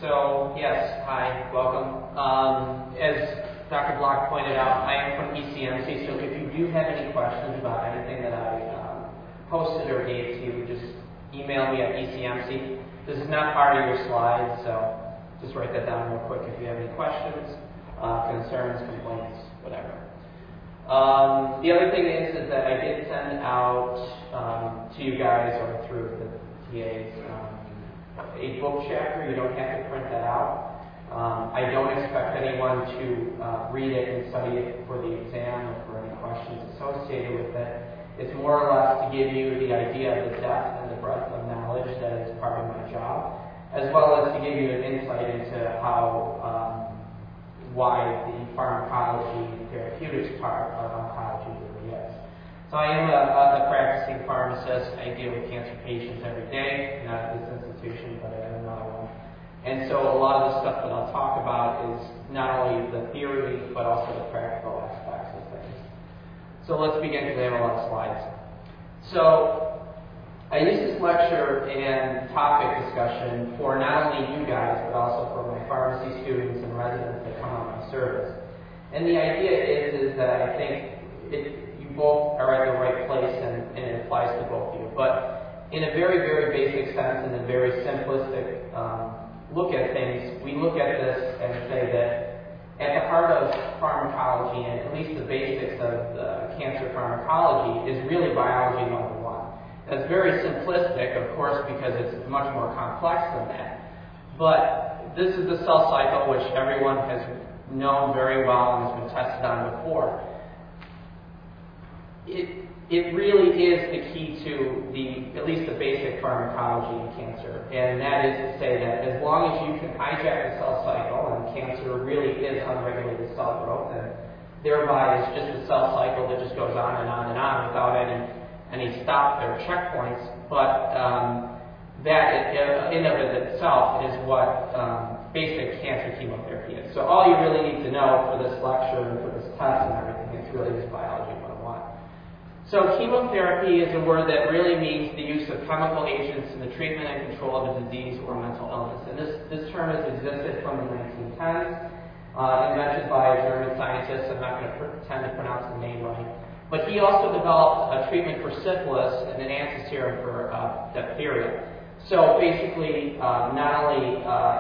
So, yes, hi, welcome. As Dr. Block pointed out, I am from ECMC, so if you do have any questions about anything that I posted or gave to you, just email me at ECMC. This is not part of your slides, so just write that down real quick if you have any questions, concerns, complaints, whatever. The other thing is that I did send out to you guys or through the TAs a book chapter. You don't have to print that out. I don't expect anyone to read it and study it for the exam or for any questions associated with it. It's more or less to give you the idea of the depth and the breadth of knowledge that is part of my job, as well as to give you an insight into how why the pharmacology and therapeutics part of oncology really is. So I am a practicing pharmacist. I deal with cancer patients every day, not at this institution, but at another one. And so a lot of the stuff that I'll talk about is not only the theory, but also the practical aspects of things. So let's begin, because I have a lot of slides. So I use this lecture and topic discussion for not only you guys, but also for my pharmacy students and residents that come on my service. And the idea is that I think you both are at the right place, and it applies to both of you. But in a very, very basic sense and a very simplistic look at things, we look at this and say that at the heart of pharmacology, and at least the basics of cancer pharmacology, is really biology 101. That's very simplistic, of course, because it's much more complex than that. But this is the cell cycle, which everyone has known very well and has been tested on before. It really is the key to at least the basic pharmacology in cancer. And that is to say that as long as you can hijack the cell cycle, and cancer really is unregulated cell growth, and thereby it's just a cell cycle that just goes on and on and on without any stop or checkpoints, but that in of itself is what basic cancer chemotherapy is. So all you really need to know for this lecture and for this test and everything is really just biology 101. So chemotherapy is a word that really means the use of chemical agents in the treatment and control of a disease or mental illness. And this term has existed from the 1910s, invented by a German scientist. I'm not going to pretend to pronounce the name right. But he also developed a treatment for syphilis and an antiserum for diphtheria. So basically, not only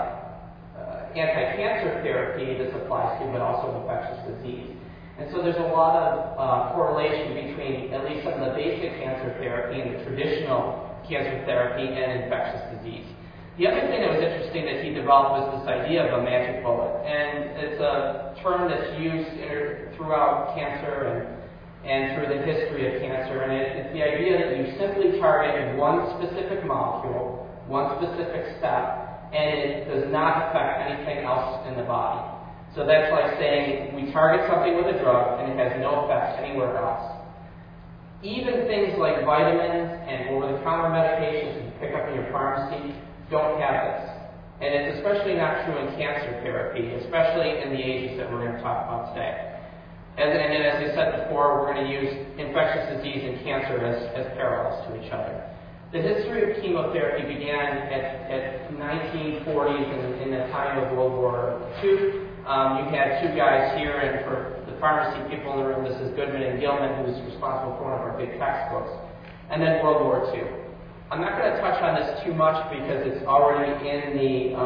anti-cancer therapy this applies to, but also infectious disease. And so there's a lot of correlation between at least some of the basic cancer therapy and the traditional cancer therapy and infectious disease. The other thing that was interesting that he developed was this idea of a magic bullet. And it's a term that's used throughout cancer and through the history of cancer. And it's the idea that you simply target one specific molecule, one specific step, and it does not affect anything else in the body. So that's like saying we target something with a drug and it has no effects anywhere else. Even things like vitamins and over-the-counter medications you pick up in your pharmacy don't have this. And it's especially not true in cancer therapy, especially in the agents that we're going to talk about today. And as I said before, we're going to use infectious disease and cancer as parallels to each other. The history of chemotherapy began at 1940s in the time of World War II. You had two guys here, and for the pharmacy people in the room, this is Goodman and Gilman, who's responsible for one of our big textbooks. And then World War II. I'm not going to touch on this too much because it's already in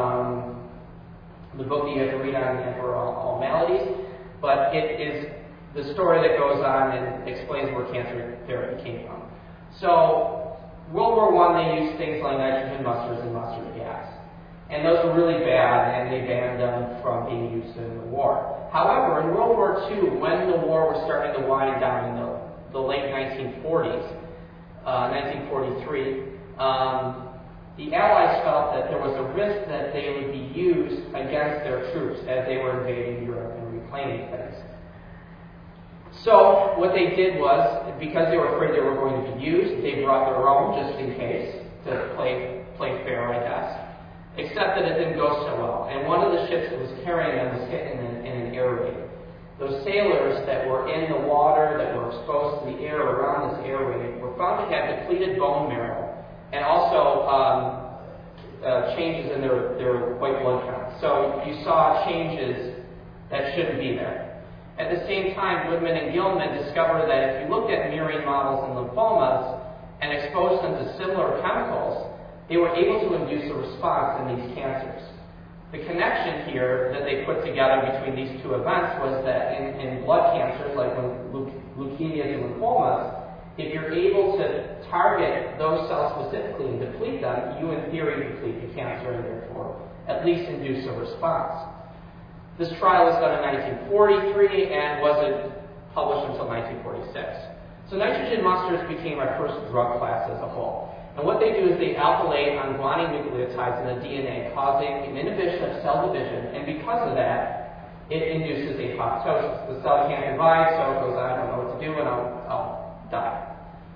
the book that you have to read on the Emperor All Maladies, but it is the story that goes on and explains where cancer therapy came from. So World War I, they used things like nitrogen mustards and mustard gas. And those were really bad, and they banned them from being used in the war. However, in World War II, when the war was starting to wind down in the late 1940s, 1943, the Allies felt that there was a risk that they would be used against their troops as they were invading Europe and reclaiming things. So what they did was, because they were afraid they were going to be used, they brought their own just in case to play fair, I guess. Except that it didn't go so well. And one of the ships that was carrying them was hit in an air raid. Those sailors that were in the water, that were exposed to the air around this air raid, were found to have depleted bone marrow and also changes in their white blood count. So you saw changes that shouldn't be there. At the same time, Goodman and Gilman discovered that if you looked at murine models in lymphomas and exposed them to similar chemicals, they were able to induce a response in these cancers. The connection here that they put together between these two events was that in blood cancers, like leukemias and lymphomas, if you're able to target those cells specifically and deplete them, you in theory deplete the cancer and therefore at least induce a response. This trial was done in 1943 and wasn't published until 1946. So nitrogen musters became our first drug class as a whole. And what they do is they alkylate on guanine nucleotides in the DNA, causing an inhibition of cell division, and because of that, it induces apoptosis. The cell can't divide, so it goes, I don't know what to do, and I'll die.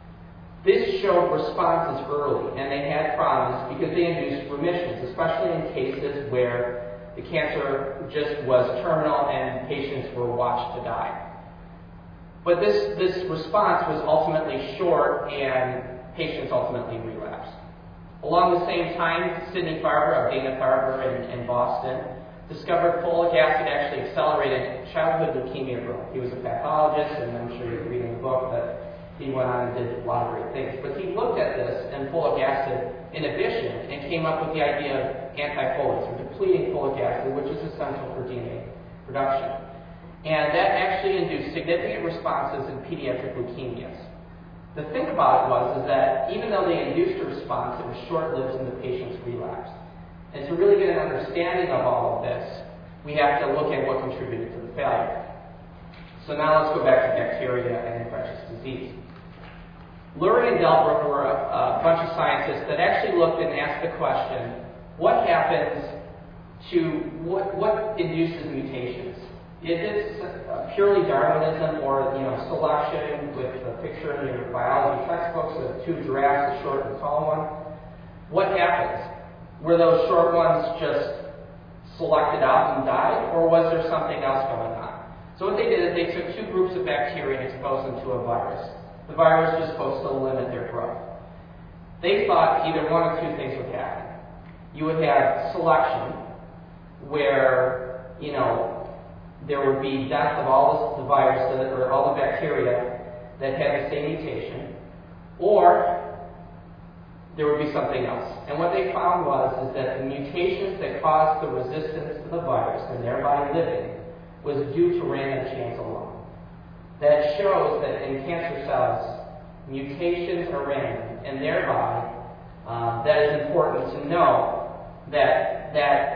This showed responses early, and they had problems because they induced remissions, especially in cases where the cancer just was terminal and patients were watched to die. But this response was ultimately short, and patients ultimately relapsed. Along the same time, Sidney Farber of Dana-Farber in Boston discovered folic acid actually accelerated childhood leukemia growth. He was a pathologist, and I'm sure you're reading the book that he went on and did a lot of great things. But he looked at this and folic acid inhibition and came up with the idea of antifolates, or depleting folic acid, which is essential for DNA production. And that actually induced significant responses in pediatric leukemias. The thing about it is that even though they induced a response, it was short-lived and the patients relapsed. And to really get an understanding of all of this, we have to look at what contributed to the failure. So now let's go back to bacteria and infectious disease. Lurie and Delbruck were a bunch of scientists that actually looked and asked the question, what happens to, what induces mutations? Is it purely Darwinism or selection with a picture in your biology textbooks of two giraffes, a short and tall one? What happens? Were those short ones just selected out and died, or was there something else going on? So what they did is they took two groups of bacteria and exposed them to a virus. The virus was supposed to limit their growth. They thought either one of two things would happen. You would have selection, where there would be death of all the viruses or all the bacteria that had the same mutation, or there would be something else. And what they found is that the mutations that caused the resistance to the virus and thereby living was due to random chance alone. That shows that in cancer cells, mutations are random, and thereby that is important to know that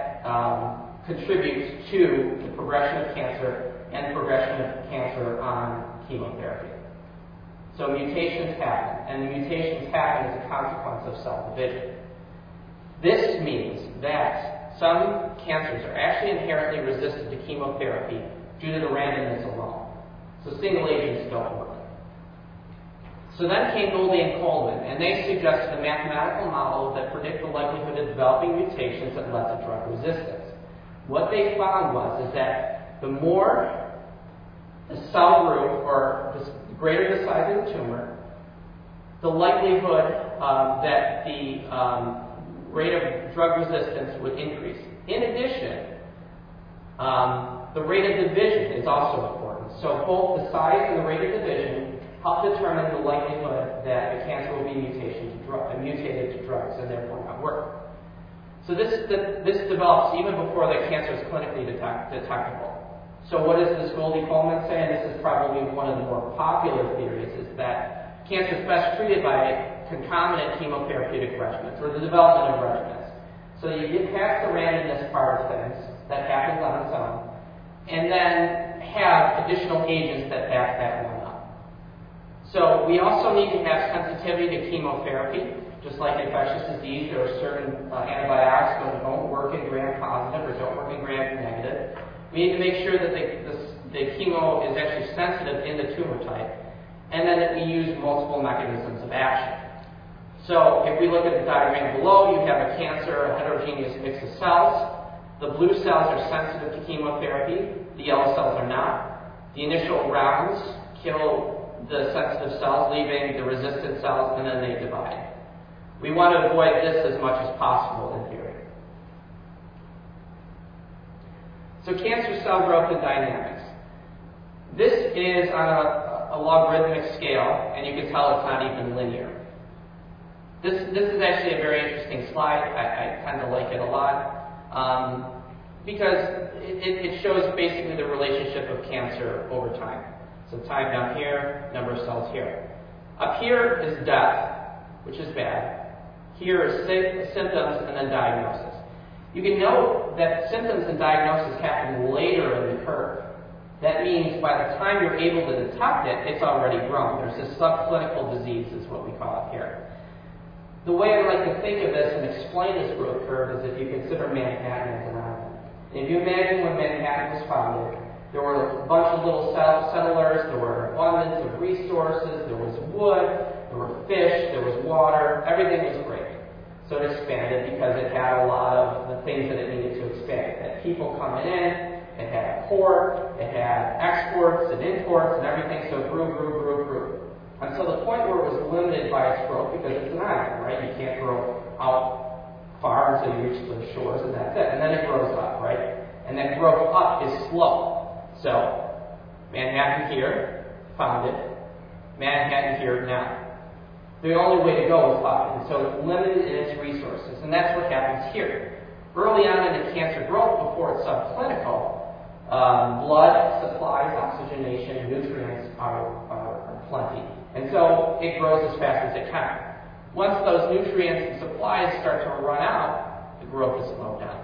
contributes to the progression of cancer and progression of cancer on chemotherapy. So mutations happen, and the mutations happen as a consequence of cell division. This means that some cancers are actually inherently resistant to chemotherapy due to the randomness alone. So single agents don't work. So then came Goldie and Coleman, and they suggested a mathematical model that predicts the likelihood of developing mutations that led to drug resistance. What they found is that the more the cell grew, or the greater the size of the tumor, the likelihood that the rate of drug resistance would increase. In addition, the rate of division is also important. So both the size and the rate of division help determine the likelihood that the cancer will be mutated to drugs and therefore not work. So this develops even before the cancer is clinically detectable. So what does this Goldie-Coleman say? And this is probably one of the more popular theories, is that cancer is best treated by concomitant chemotherapeutic regimens, or the development of regimens. So you get past the randomness part of things that happens on its own, and then have additional agents that back that one up. So we also need to have sensitivity to chemotherapy. Just like infectious disease, there are certain antibiotics that don't work in gram-positive or don't work in gram-negative. We need to make sure that the chemo is actually sensitive in the tumor type, and then that we use multiple mechanisms of action. So if we look at the diagram below, you have a cancer, a heterogeneous mix of cells. The blue cells are sensitive to chemotherapy. The yellow cells are not. The initial rounds kill the sensitive cells, leaving the resistant cells, and then they divide. We want to avoid this as much as possible in theory. So cancer cell growth and dynamics. This is on a logarithmic scale, and you can tell it's not even linear. This is actually a very interesting slide. I kind of like it a lot because it shows basically the relationship of cancer over time. So time down here, number of cells here. Up here is death, which is bad. Here is symptoms and then diagnosis. You can note that symptoms and diagnosis happen later in the curve. That means by the time you're able to detect it, it's already grown. There's a subclinical disease is what we call it here. The way I like to think of this and explain this growth curve is if you consider Manhattan as an island. And if you imagine when Manhattan was founded, there were a bunch of little settlers, there were abundance of resources, there was wood, there were fish, there was water, everything was great. So it expanded because it had a lot of the things that it needed to expand. It had people coming in, it had a port, it had exports and imports and everything, so it grew. Until the point where it was limited by its growth because it's an island, right? You can't grow out far until you reach the shores and that's it. And then it grows up, right? And that growth up is slow. So, Manhattan here, founded. Manhattan here now. The only way to go is up, and so it's limited in its resources, and that's what happens here. Early on in the cancer growth, before it's subclinical, blood supplies, oxygenation, nutrients are plenty, and so it grows as fast as it can. Once those nutrients and supplies start to run out, the growth is slowed down.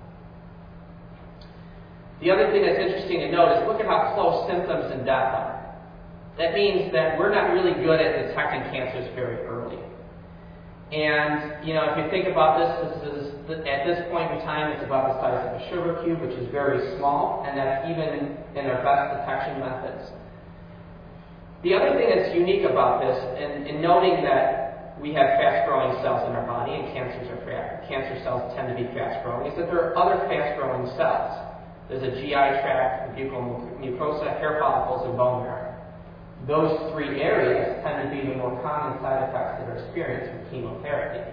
The other thing that's interesting to note is look at how close symptoms and death are. That means that we're not really good at detecting cancers very early. And, if you think about at this point in time, it's about the size of a sugar cube, which is very small, and that's even in our best detection methods. The other thing that's unique about this, in noting that we have fast-growing cells in our body, and cancer cells tend to be fast-growing, is that there are other fast-growing cells. There's a GI tract, buccal mucosa, hair follicles, and bone marrow. Those three areas tend to be the more common side effects that are experienced with chemotherapy.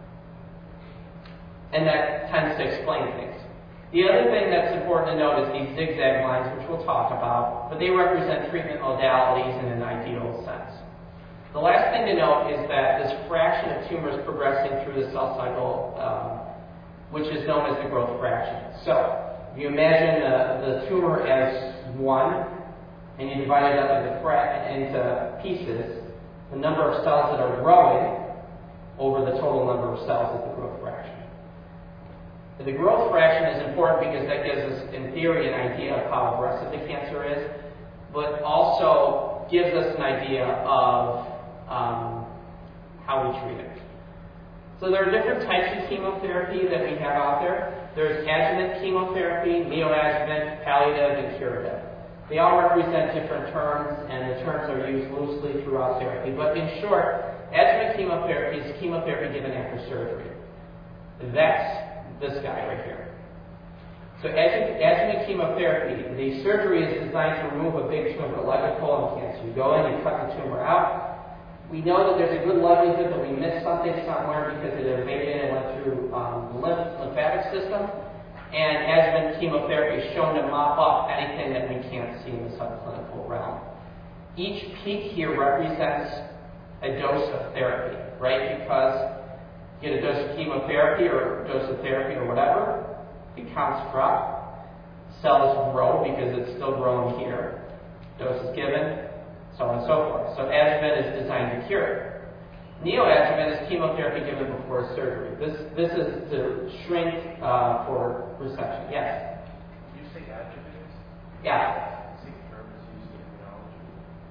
And that tends to explain things. The other thing that's important to note is these zigzag lines, which we'll talk about, but they represent treatment modalities in an ideal sense. The last thing to note is that this fraction of tumors progressing through the cell cycle, which is known as the growth fraction. So, if you imagine the tumor as 1, and you divide it up into pieces, the number of cells that are growing over the total number of cells is the growth fraction. The growth fraction is important because that gives us, in theory, an idea of how aggressive the cancer is, but also gives us an idea of how we treat it. So there are different types of chemotherapy that we have out there. There's adjuvant chemotherapy, neoadjuvant, palliative, and curative. They all represent different terms, and the terms are used loosely throughout therapy. But in short, adjuvant chemotherapy is chemotherapy given after surgery. That's this guy right here. So adjuvant chemotherapy, the surgery is designed to remove a big tumor, like a colon cancer. You go in, you cut the tumor out. We know that there's a good likelihood that we missed something somewhere because it invaded and went through the lymphatic system. And adjuvant chemotherapy is shown to mop up anything that we can't see in the subclinical realm. Each peak here represents a dose of therapy, right? Because you get a dose of chemotherapy or a dose of therapy or whatever, it counts drop, cells grow because it's still growing here, dose is given, so on and so forth. So adjuvant is designed to cure. Neoadjuvant is chemotherapy given before surgery. This is to shrink for resection. Yes? Did you say adjuvant? Yeah. The same term is used in immunology.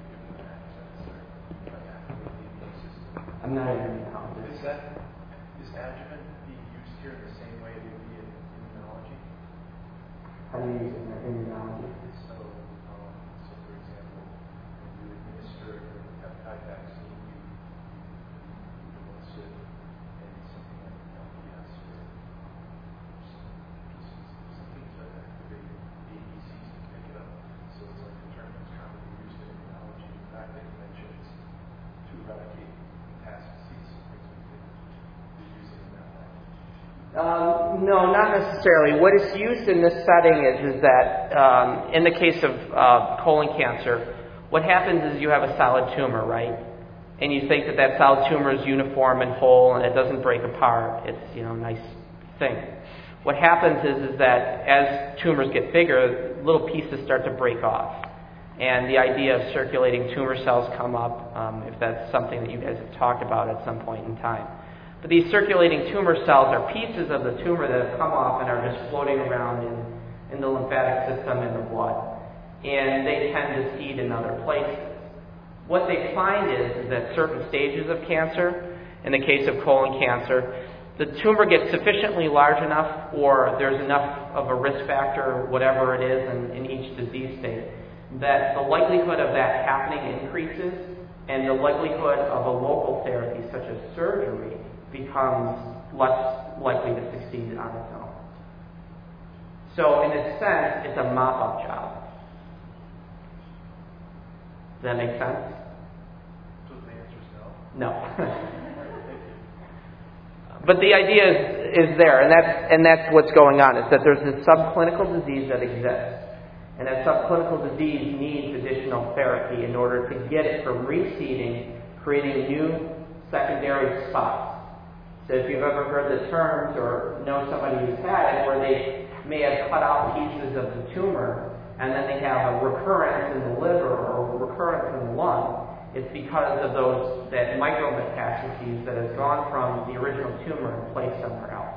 I'm not an immunologist. Is adjuvant being used here in the same way it would be in immunology? How do you use it in immunology? So for example, when you administer the peptide vaccine, in something like LPS or some pieces, something to activate ABCs to pick it up. So it's like a term that's commonly used in immunology. In fact, they mention it's to eradicate metastases, things like that. No, not necessarily. What is used in this setting is that in the case of colon cancer, what happens is you have a solid tumor, right? And you think that solid tumor is uniform and whole and it doesn't break apart. It's, a nice thing. What happens is that as tumors get bigger, little pieces start to break off. And the idea of circulating tumor cells come up, if that's something that you guys have talked about at some point in time. But these circulating tumor cells are pieces of the tumor that have come off and are just floating around in the lymphatic system and the blood. And they tend to seed in other places. What they find is that certain stages of cancer, in the case of colon cancer, the tumor gets sufficiently large enough or there's enough of a risk factor, whatever it is in each disease state, that the likelihood of that happening increases and the likelihood of a local therapy such as surgery becomes less likely to succeed on its own. So in a sense, it's a mop-up job. Does that make sense? So the answer is No. no. But the idea is there, and that's what's going on, is that there's this subclinical disease that exists. And that subclinical disease needs additional therapy in order to get it from reseeding, creating new secondary spots. So if you've ever heard the terms or know somebody who's had it, where they may have cut out pieces of the tumor and then they have a recurrence in the liver or a recurrence in the lung, it's because of that micrometastases that has gone from the original tumor and placed somewhere else.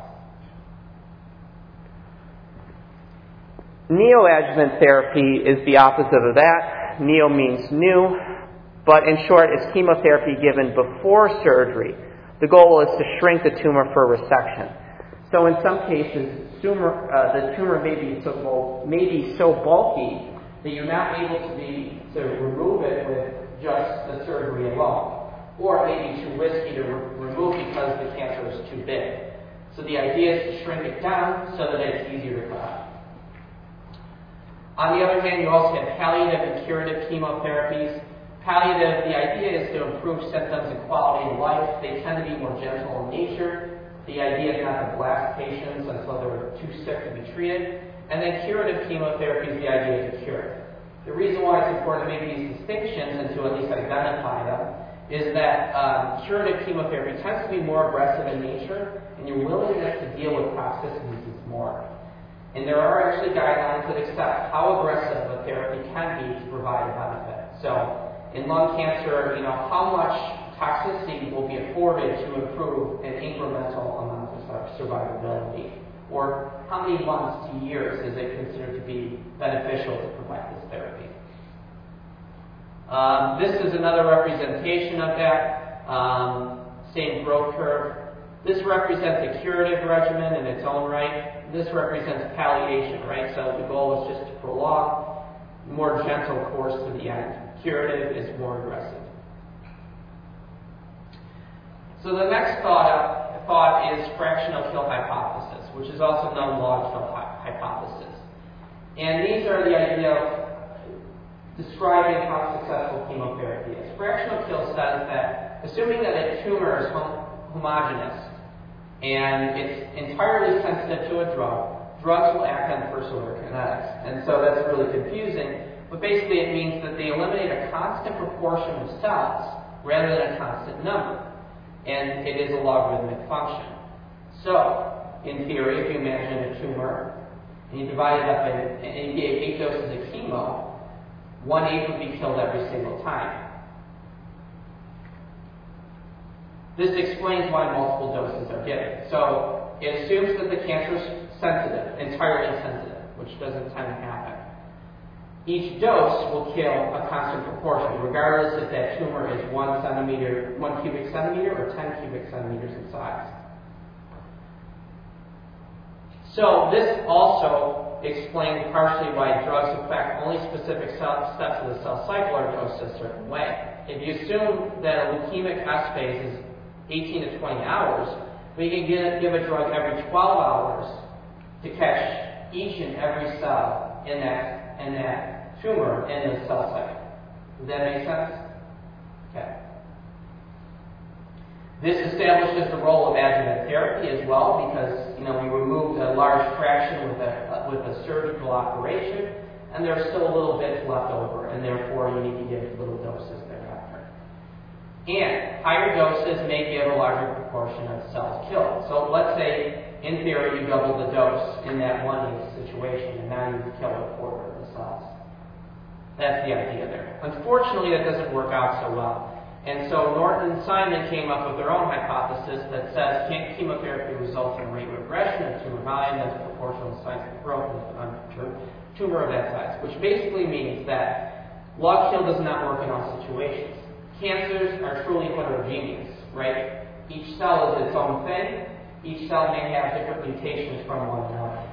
Neoadjuvant therapy is the opposite of that. Neo means new, but in short, it's chemotherapy given before surgery. The goal is to shrink the tumor for resection. So in some cases, the tumor may be so bulky that you're not able to remove it with just the surgery alone, or it may be too risky to remove because the cancer is too big. So the idea is to shrink it down so that it's easier to cut out. On the other hand, you also have palliative and curative chemotherapies. Palliative, the idea is to improve symptoms and quality of life. They tend to be more gentle in nature. The idea is not to blast patients until they're too sick to be treated. And then curative chemotherapy is the idea to cure. The reason why it's important to make these distinctions and to at least identify them is that curative chemotherapy tends to be more aggressive in nature, and your willingness to deal with toxicities is more. And there are actually guidelines that accept how aggressive a therapy can be to provide a benefit. So in lung cancer, how much toxicity will be afforded to improve an incremental amount of survivability? Or how many months to years is it considered to be beneficial to provide this therapy? This is another representation of that same growth curve. This represents a curative regimen in its own right. This represents palliation, right? So the goal is just to prolong more gentle course to the end. Curative is more aggressive. So the next thought is fractional kill hypothesis, which is also known log kill hypothesis. And these are the idea of describing how successful chemotherapy is. Fractional kill says that assuming that a tumor is homogeneous and it's entirely sensitive to a drug, drugs will act on first order kinetics. And so that's really confusing. But basically it means that they eliminate a constant proportion of cells rather than a constant number. And it is a logarithmic function. So, in theory, if you imagine a tumor and you divide it up and you gave 8 doses of chemo, 1/8 would be killed every single time. This explains why multiple doses are given. So, it assumes that the cancer is sensitive, entirely sensitive, which doesn't tend to happen. Each dose will kill a constant proportion, regardless if that tumor is 1 cubic centimeter or 10 cubic centimeters in size. So this also explains partially why drugs affect only specific steps of the cell cycle are dosed a certain way. If you assume that a leukemic S phase is 18 to 20 hours, we can give a drug every 12 hours to catch each and every cell in that tumor in the cell cycle. Does that make sense? Okay. This establishes the role of adjuvant therapy as well, because we removed a large fraction with a surgical operation, and there's still a little bit left over, and therefore you need to give little doses thereafter. And higher doses may give a larger proportion of cells killed. So let's say, in theory, you double the dose in that 1/8 situation, and now you've killed a quarter of the cells. That's the idea there. Unfortunately, that doesn't work out so well. And so Norton and Simon came up with their own hypothesis that says chemotherapy results in rate regression of tumor volume that's proportional to size of growth of a tumor of that size, which basically means that log kill does not work in all situations. Cancers are truly heterogeneous, right? Each cell is its own thing. Each cell may have different mutations from one another.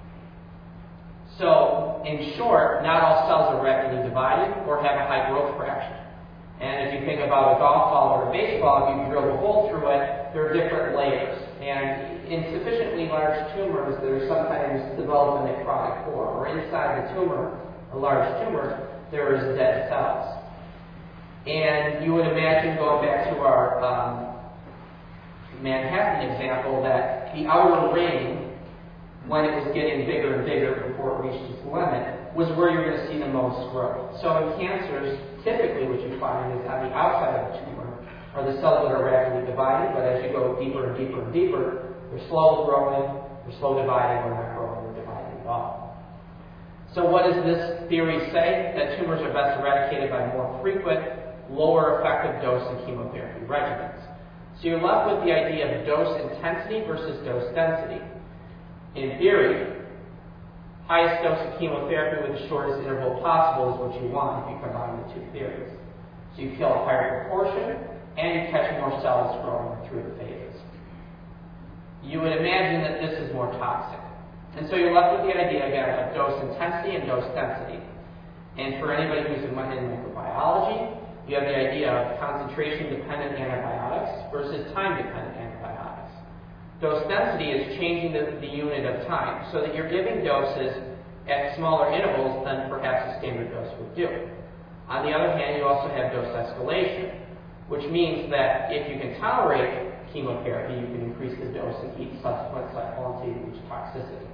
So, in short, not all cells are rapidly divided or have a high growth fraction. And if you think about a golf ball or a baseball, if you drill a hole through it, there are different layers. And in sufficiently large tumors, there are sometimes develop a necrotic core, or inside the tumor, a large tumor, there is dead cells. And you would imagine, going back to our Manhattan example, that the outer ring, when it was getting bigger and bigger before it reached its limit, was where you're going to see the most growth. So in cancers, typically what you find is on the outside of the tumor are the cells that are rapidly divided, but as you go deeper and deeper and deeper, they're slow growing, they're slow dividing, or not growing or dividing at all. So what does this theory say? That tumors are best eradicated by more frequent, lower effective dose and chemotherapy regimens. So you're left with the idea of dose intensity versus dose density. In theory, highest dose of chemotherapy with the shortest interval possible is what you want if you combine the two theories. So you kill a higher proportion, and you catch more cells growing through the phases. You would imagine that this is more toxic. And so you're left with the idea, again, of dose intensity and dose density. And for anybody who's in microbiology, you have the idea of concentration-dependent antibiotics versus time-dependent antibiotics. Dose density is changing the unit of time so that you're giving doses at smaller intervals than perhaps a standard dose would do. On the other hand, you also have dose escalation, which means that if you can tolerate chemotherapy, you can increase the dose in each subsequent cycle until you reach toxicity.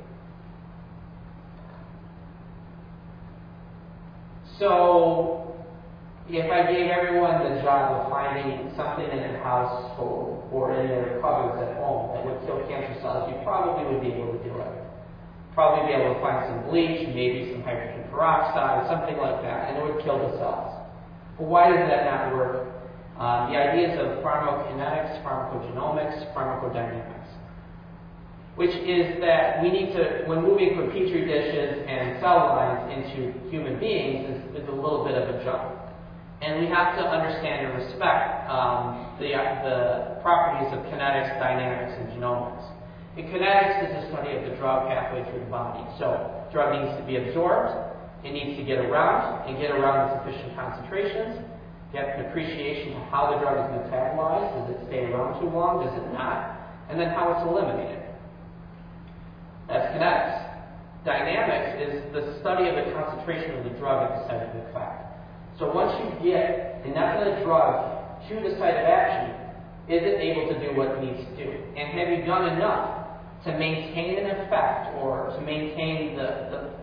So, if I gave everyone the job of finding something in their household or in their cupboards at home that would kill cancer cells, you probably would be able to do it. Probably be able to find some bleach, maybe some hydrogen peroxide, something like that, and it would kill the cells. But why does that not work? The ideas of pharmacokinetics, pharmacogenomics, pharmacodynamics, which is that we need to, when moving from petri dishes and cell lines into human beings, is a little bit of a jump. And we have to understand and respect the properties of kinetics, dynamics, and genomics. And kinetics is the study of the drug pathway through the body. So, drug needs to be absorbed, it needs to get around, and get around in sufficient concentrations. You have an appreciation of how the drug is metabolized. Does it stay around too long? Does it not? And then how it's eliminated. That's kinetics. Dynamics is the study of the concentration of the drug at the site of effect. So once you get enough of the drug to the site of action, is it able to do what it needs to do? And have you done enough to maintain an effect or to maintain the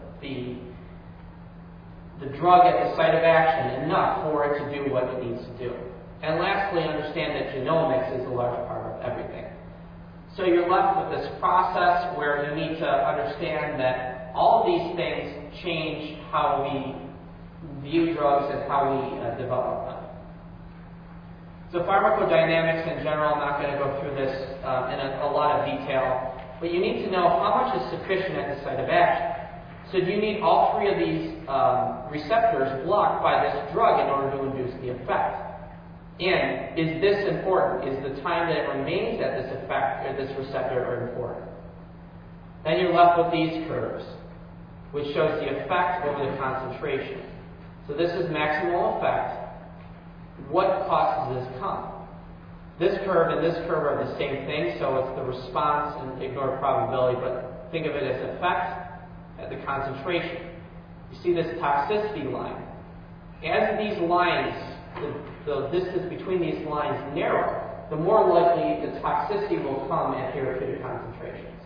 drug at the site of action enough for it to do what it needs to do? And lastly, understand that genomics is a large part of everything. So you're left with this process where you need to understand that all of these things change how we view drugs and how we develop them. So pharmacodynamics in general, I'm not going to go through this in a lot of detail, but you need to know how much is sufficient at the site of action. So do you need all three of these receptors blocked by this drug in order to induce the effect? And is this important? Is the time that it remains at this effect or this receptor important? Then you're left with these curves, which shows the effect over the concentration. So this is maximal effect. What cost does this come? This curve and this curve are the same thing, so it's the response, and ignore probability, but think of it as effect at the concentration. You see this toxicity line. As these lines, the distance between these lines narrow, the more likely the toxicity will come at therapeutic concentrations.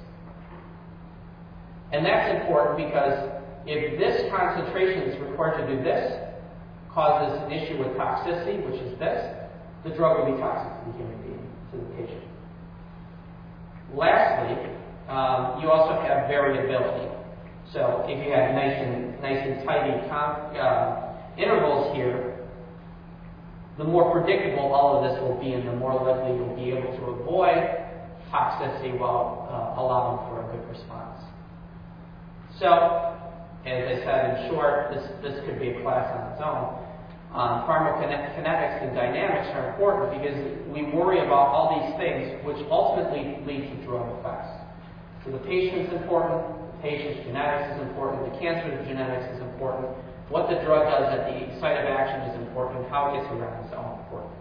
And that's important because if this concentration is required to do this, causes an issue with toxicity, which is this, the drug will be toxic to the human being, to the patient. Lastly, you also have variability. So if you have nice and tidy intervals here, the more predictable all of this will be, and the more likely you'll be able to avoid toxicity while allowing for a good response. So, as I said in short, this could be a class on its own. Pharmacokinetics and dynamics are important because we worry about all these things which ultimately lead to drug effects. So the patient's important, the patient's genetics is important, the cancer's genetics is important, what the drug does at the site of action is important, how it gets around is all important.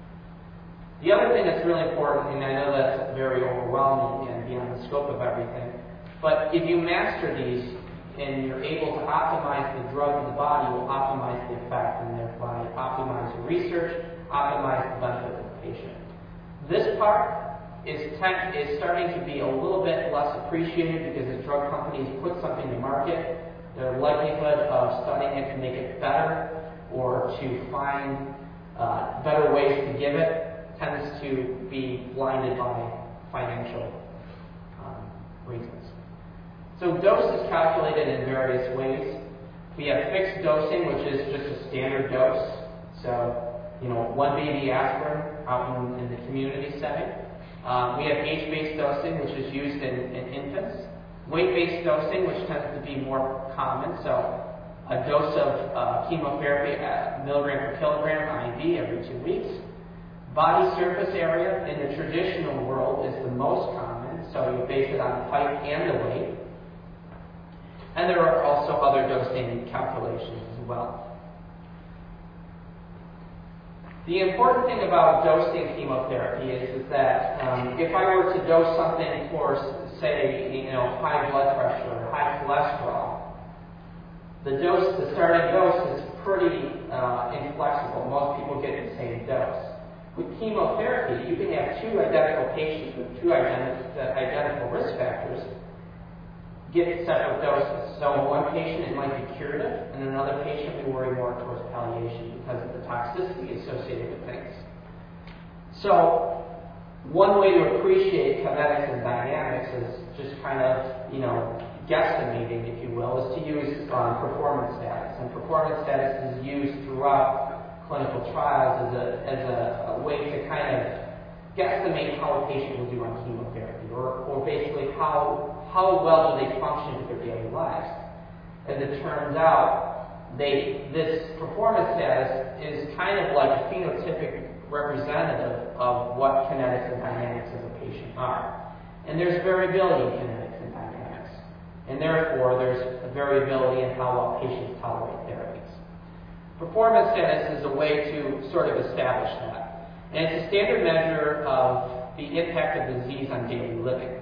The other thing that's really important, and I know that's very overwhelming and beyond the scope of everything, but if you master these and you're able to optimize the drug in the body, you'll optimize the effect and thereby optimize the research, optimize the benefit of the patient. This part is starting to be a little bit less appreciated because as drug companies put something to market, their likelihood of studying it to make it better or to find better ways to give it tends to be blinded by financial reasons. So dose is calculated in various ways. We have fixed dosing, which is just a standard dose. So, one baby aspirin out in the community setting. We have age-based dosing, which is used in infants. Weight-based dosing, which tends to be more common. So, a dose of chemotherapy at milligram per kilogram IV every 2 weeks. Body surface area in the traditional world is the most common. So you base it on height and the weight. And there are also other dosing calculations as well. The important thing about dosing chemotherapy is that if I were to dose something for, say, high blood pressure or high cholesterol, the starting dose is pretty inflexible. Most people get the same dose. With chemotherapy, you can have two identical patients with two identical risk factors get separate doses. So in one patient it might be curative, and in another patient we worry more towards palliation because of the toxicity associated with things. So one way to appreciate kinetics and dynamics is just kind of, guesstimating, if you will, is to use performance status. And performance status is used throughout clinical trials as a way to kind of guesstimate how a patient will do on chemotherapy, or basically how well do they function with their daily lives. As it turns out, this performance status is kind of like a phenotypic representative of what kinetics and dynamics of a patient are. And there's variability in kinetics and dynamics. And therefore, there's a variability in how well patients tolerate therapies. Performance status is a way to sort of establish that. And it's a standard measure of the impact of disease on daily living.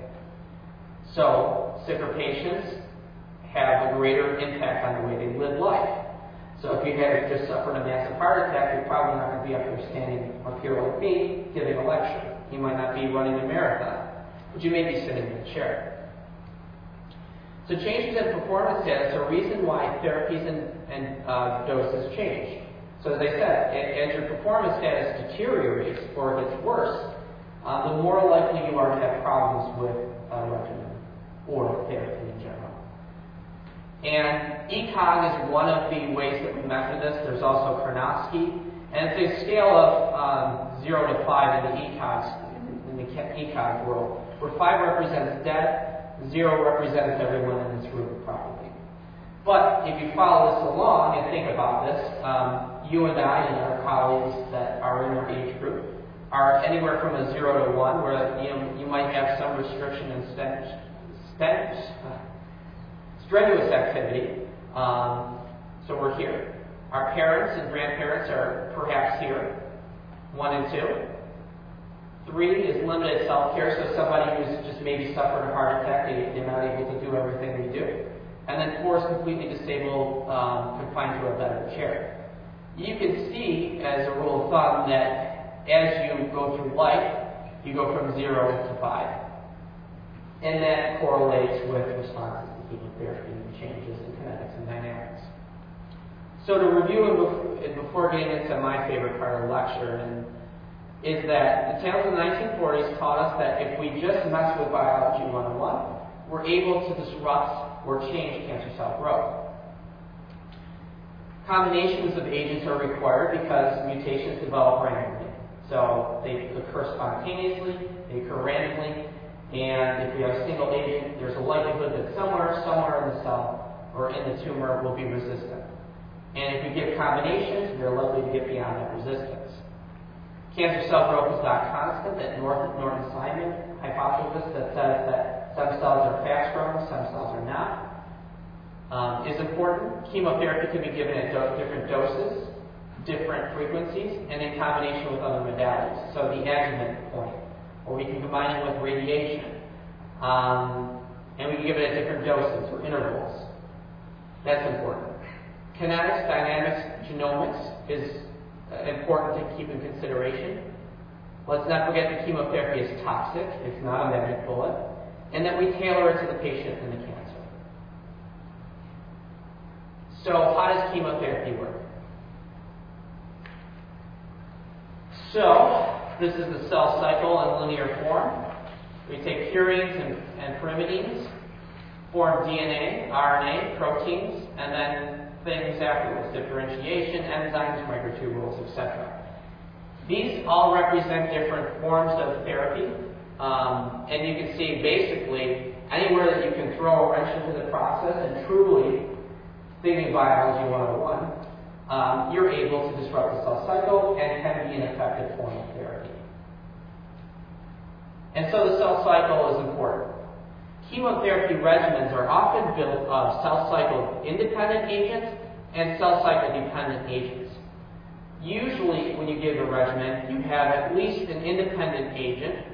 So, sicker patients have a greater impact on the way they live life. So if you had just suffered a massive heart attack, you're probably not going to be up there standing up here like me, giving a lecture. You might not be running a marathon, but you may be sitting in a chair. So changes in performance status are a reason why therapies and doses change. So as I said, as your performance status deteriorates or gets worse, the more likely you are to have problems with a regimen or therapy in general. And ECOG is one of the ways that we measure this. There's also Karnofsky, and it's a scale of 0 to 5 in the ECOG world, where 5 represents dead, 0 represents everyone in this room probably. But if you follow this along and think about this, you and I and our colleagues that are in our age group are anywhere from a 0 to 1, where you might have some restriction in strenuous activity. So we're here. Our parents and grandparents are perhaps here, 1 and 2. 3 is limited self-care, so somebody who's just maybe suffered a heart attack, they're not able to do everything they do. And then 4 is completely disabled, confined to a bed or chair. You can see, as a rule of thumb, that as you go through life, you go from 0 to 5. And that correlates with responses to chemotherapy and changes in kinetics and dynamics. So to review and before getting into my favorite part of the lecture, is that the tales of the 1940s taught us that if we just mess with biology 101, we're able to disrupt or change cancer cell growth. Combinations of agents are required because mutations develop randomly. So they occur spontaneously, they occur randomly, and if we have a single agent, there's a likelihood that somewhere in the cell or in the tumor will be resistant. And if we give combinations, we're likely to get beyond that resistance. Cancer cell growth is not constant. That Norton-Simon hypothesis that says that some cells are fast-growing, some cells are not, is important. Chemotherapy can be given at different doses, different frequencies, and in combination with other modalities. So the adjuvant point, or we can combine it with radiation, and we can give it at different doses or intervals. That's important. Kinetics, dynamics, genomics is important to keep in consideration. Let's not forget that chemotherapy is toxic. It's not a magic bullet. And that we tailor it to the patient and the cancer. So how does chemotherapy work? So this is the cell cycle in linear form. We take purines and pyrimidines, form DNA, RNA, proteins, and then things afterwards, differentiation, enzymes, microtubules, etc. These all represent different forms of therapy, and you can see basically anywhere that you can throw a wrench into the process and truly thinking biology 101, you're able to disrupt the cell cycle and can be an effective form of therapy. And so the cell cycle is important. Chemotherapy regimens are often built of cell cycle independent agents and cell cycle dependent agents. Usually when you give a regimen, you have at least an independent agent,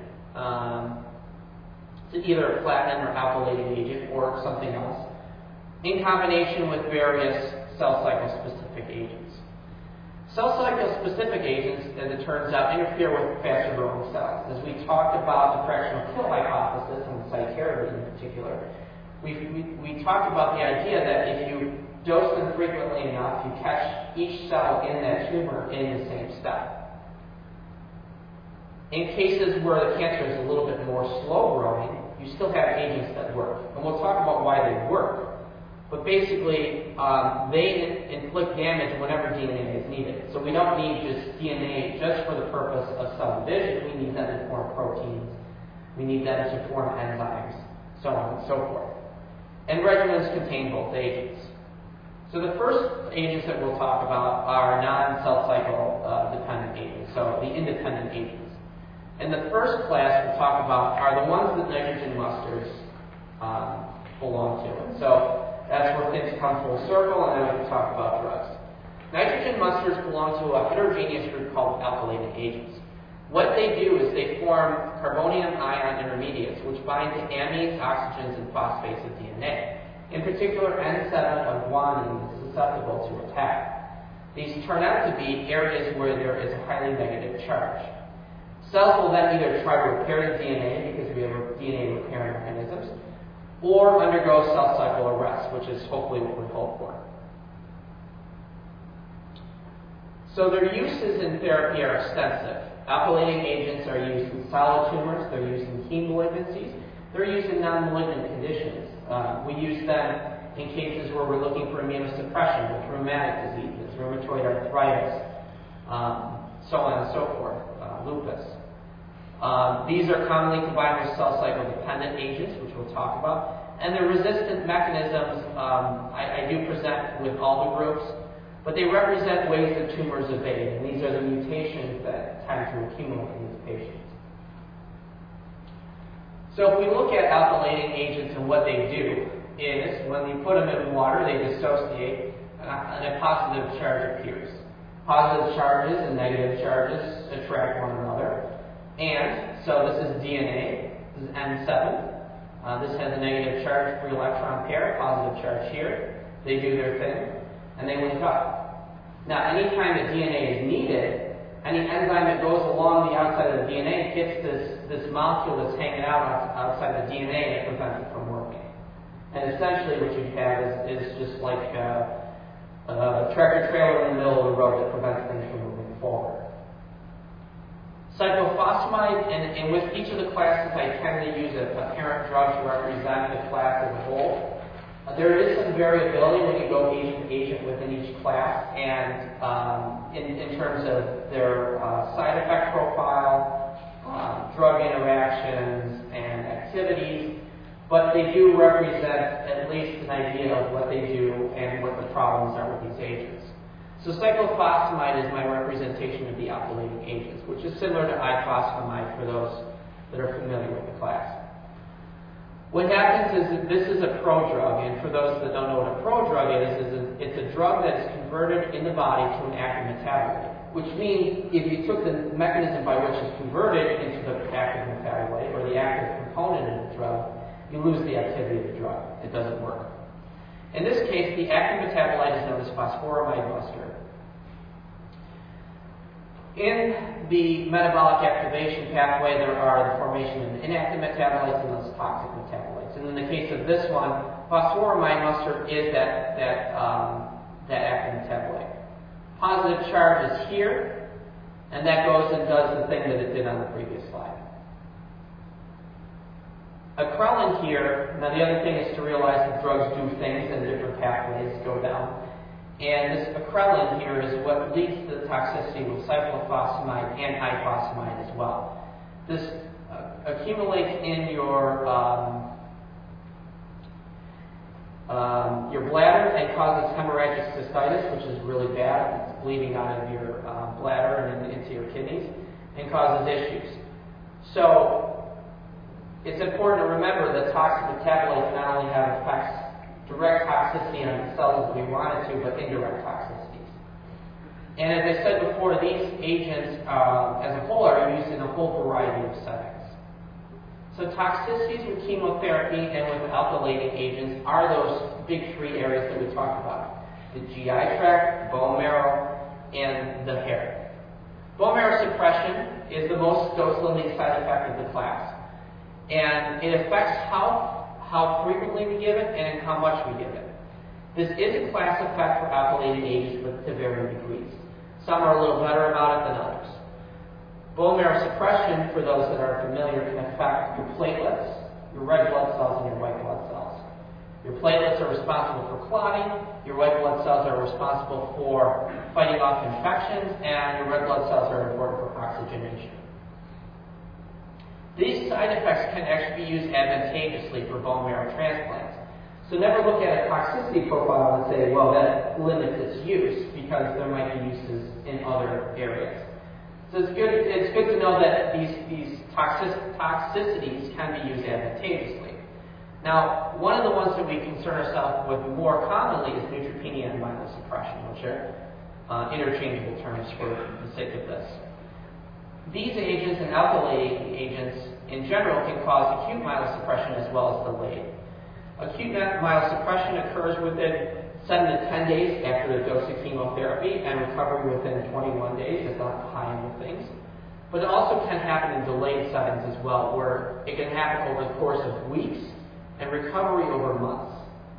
either a platinum or alkylating agent or something else, in combination with various cell cycle specific agents. Cell cycle specific agents, as it turns out, interfere with faster growing cells. As we talked about the fractional kill hypothesis and cytarabine in particular, we talked about the idea that if you dose them frequently enough, you catch each cell in that tumor in the same step. In cases where the cancer is a little bit more slow growing, you still have agents that work. And we'll talk about why they work. But basically, they inflict damage whenever DNA is needed. So we don't need just DNA just for the purpose of cell division. We need them to form proteins. We need them to form enzymes, so on and so forth. And regimens contain both agents. So the first agents that we'll talk about are non-cell cycle dependent agents, so the independent agents. And the first class we'll talk about are the ones that nitrogen musters belong to. And so that's where things come full circle, and then we can talk about drugs. Nitrogen musters belong to a heterogeneous group called alkylating agents. What they do is they form carbonium ion intermediates, which bind to amines, oxygens, and phosphates of DNA. In particular, N7 of guanine is susceptible to attack. These turn out to be areas where there is a highly negative charge. Cells will then either try to repair the DNA, because we have DNA repair mechanisms, or undergo cell cycle arrest, which is hopefully what we hope for. So their uses in therapy are extensive. Alkylating agents are used in solid tumors, they're used in heme malignancies, they're used in non-malignant conditions. We use them in cases where we're looking for immunosuppression with rheumatic diseases, rheumatoid arthritis, so on and so forth, lupus. These are commonly combined with cell cycle dependent agents, which we'll talk about. And the resistant mechanisms I do present with all the groups, but they represent ways that tumors evade. And these are the mutations that tend to accumulate in these patients. So if we look at alkylating agents and what they do is when you put them in water, they dissociate and a positive charge appears. Positive charges and negative charges attract one another. And so this is DNA, this is N7. This has a negative charge, free electron pair, positive charge here. They do their thing, and they link up. Now, anytime that DNA is needed, Any enzyme that goes along the outside of the DNA hits this molecule that's hanging out outside the DNA and it prevents it from working. And essentially what you have is just like a tractor trailer in the middle of the road that prevents things from moving forward. Cyclophosphamide, and with each of the classes I tend to use a parent drug to represent the class as a whole. There is some variability when you go agent to agent within each class, and in terms of their side effect profile, drug interactions, and activities, but they do represent at least an idea of what they do and what the problems are with these agents. So cyclophosphamide is my representation of the alkylating agents, which is similar to ifosfamide for those that are familiar with the class. What happens is that this is a prodrug, and for those that don't know what a prodrug is it's a drug that is converted in the body to an active metabolite, which means if you took the mechanism by which it's converted into the active metabolite, or the active component of the drug, you lose the activity of the drug. It doesn't work. In this case, the active metabolite is known as phosphoramide mustard. In the metabolic activation pathway, there are the formation of inactive metabolites and those toxic metabolites. And in the case of this one, phosphoramide mustard is that active metabolite. Positive charge is here, and that goes and does the thing that it did on the previous slide. Acrelin here, now the other thing is to realize that drugs do things and different pathways go down. And this acrelin here is what leads to the toxicity with cyclophosphamide and ifosfamide as well. This accumulates in your bladder and causes hemorrhagic cystitis, which is really bad. It's bleeding out of your bladder and into your kidneys and causes issues. So it's important to remember that toxic metabolites not only have effects direct toxicity on the cells that we want it to, but indirect toxicities. And as I said before, these agents as a whole are used in a whole variety of settings. So toxicities with chemotherapy and with alkylating agents are those big three areas that we talked about. The GI tract, bone marrow, and the hair. Bone marrow suppression is the most dose-limiting side effect of the class. And it affects how frequently we give it and how much we give it. This is a class effect for alkylating agents, but to varying degrees. Some are a little better about it than others. Bone marrow suppression, for those that are familiar, can affect your platelets, your red blood cells, and your white blood cells. Your platelets are responsible for clotting, your white blood cells are responsible for fighting off infections, and your red blood cells are important for oxygenation. These side effects can actually be used advantageously for bone marrow transplants. So never look at a toxicity profile and say, well, that limits its use, because there might be uses in other areas. So it's good to know that these toxicities can be used advantageously. Now, one of the ones that we concern ourselves with more commonly is neutropenia and myelosuppression, which are interchangeable terms for the sake of this. These agents and alkylating agents in general can cause acute myelosuppression as well as delayed. Acute myelosuppression occurs within 7 to 10 days after the dose of chemotherapy, and recovery within 21 days is not the high end of things. But it also can happen in delayed settings as well, where it can happen over the course of weeks and recovery over months.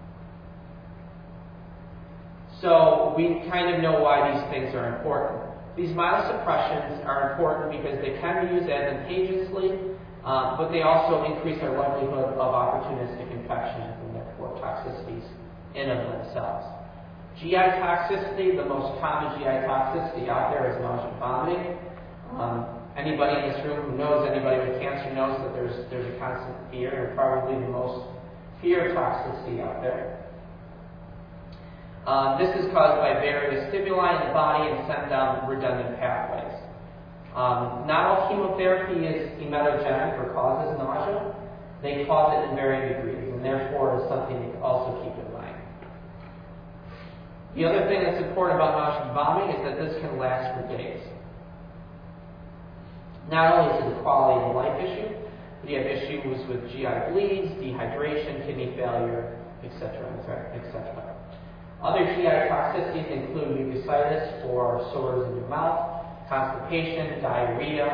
So we kind of know why these things are important. These myelosuppressions are important because they can be used advantageously, but they also increase our likelihood of opportunistic infections and therefore toxicities in and of themselves. GI toxicity, the most common GI toxicity out there is nausea and vomiting. Anybody in this room who knows anybody with cancer knows that there's a constant fear, and probably the most fear toxicity out there. This is caused by various stimuli in the body and sent down redundant pathways. Not all chemotherapy is emetogenic or causes nausea. They cause it in varying degrees, and therefore is something to also keep in mind. The other thing that's important about nausea and vomiting is that this can last for days. Not only is it a quality of life issue, but you have issues with GI bleeds, dehydration, kidney failure, etc., etc. Other GI toxicities include mucositis or sores in your mouth, constipation, diarrhea,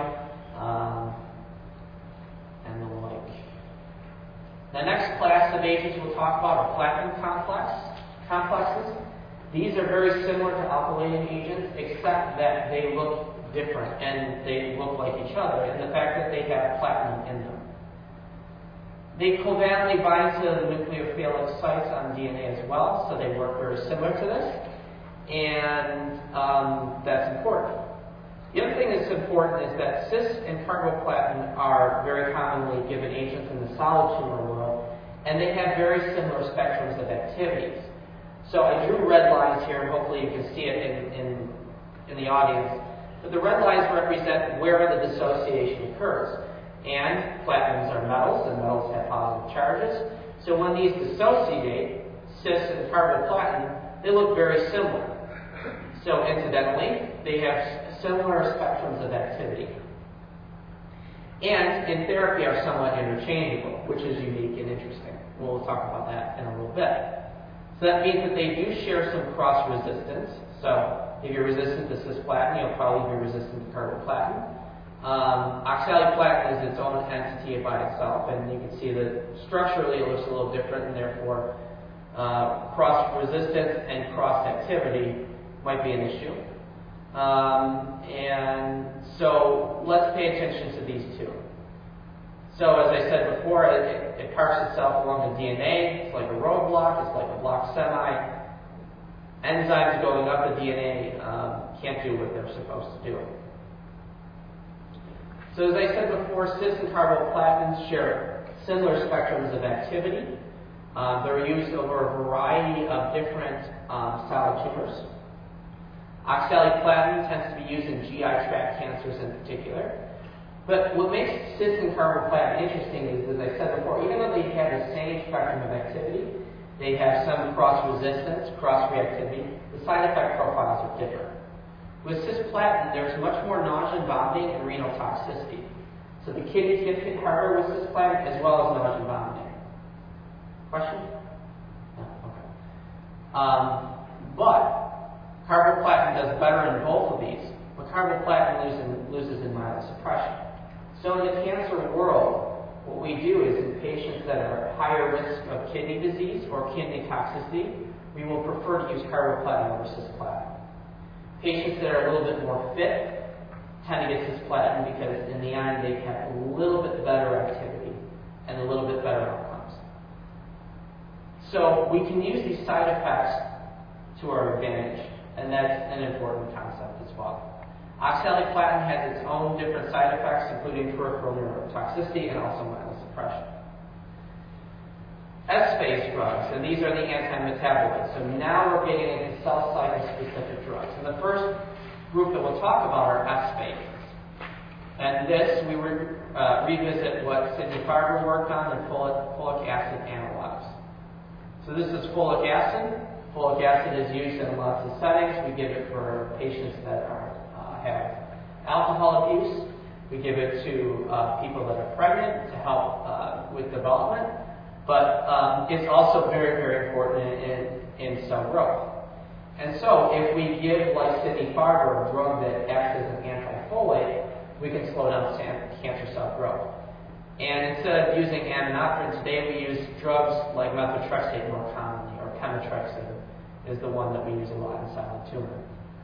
and the like. The next class of agents we'll talk about are platinum complexes. These are very similar to alkylating agents, except that they look different and they look like each other, and the fact that they have platinum in them. They covalently bind to the nucleophilic sites on DNA as well, so they work very similar to this, and that's important. The other thing that's important is that cis and carboplatin are very commonly given agents in the solid tumor world, and they have very similar spectrums of activities. So I drew red lines here, and hopefully you can see it in the audience. But the red lines represent where the dissociation occurs. And platinums are metals, and metals have positive charges. So when these dissociate, cis and carboplatin, they look very similar. So incidentally, they have similar spectrums of activity. And in therapy are somewhat interchangeable, which is unique and interesting. We'll talk about that in a little bit. So that means that they do share some cross-resistance. So if you're resistant to cisplatin, you'll probably be resistant to carboplatin. Oxaliplatin is its own entity by itself, and you can see that structurally it looks a little different, and therefore cross-resistance and cross-activity might be an issue. And so let's pay attention to these two. So as I said before, it parks itself along the DNA. It's like a roadblock. It's like a block semi. Enzymes going up the DNA can't do what they're supposed to do. So as I said before, cis and carboplatins share similar spectrums of activity. They're used over a variety of different solid tumors. Oxaliplatin tends to be used in GI tract cancers in particular. But what makes cis and carboplatin interesting is, as I said before, even though they have the same spectrum of activity, they have some cross-resistance, cross-reactivity, the side effect profiles are different. With cisplatin, there's much more nausea, vomiting, and renal toxicity. So the kidneys get hit harder with cisplatin as well as nausea and vomiting. Question? No? Okay. But carboplatin does better in both of these, but carboplatin loses in myelosuppression. So in the cancer world, what we do is in patients that are at higher risk of kidney disease or kidney toxicity, we will prefer to use carboplatin over cisplatin. Patients that are a little bit more fit tend to get cisplatin because in the end they have a little bit better activity and a little bit better outcomes. So we can use these side effects to our advantage, and that's an important concept as well. Oxaliplatin has its own different side effects, including peripheral neurotoxicity and also myelosuppression. S-phase drugs, and these are the antimetabolites. So now we're getting into cell cycle-specific drugs. And the first group that we'll talk about are S-phases. And this, we revisit what Sidney Farber worked on in folic acid analogs. So this is folic acid. Folic acid is used in lots of settings. We give it for patients that have alcohol abuse. We give it to people that are pregnant to help with development. But it's also very, very important in cell growth. And so if we give, like Sidney Farber, a drug that acts as an antifolate, we can slow down cancer cell growth. And instead of using aminopterin, today we use drugs like methotrexate more commonly, or pemetrexed is the one that we use a lot in solid tumor.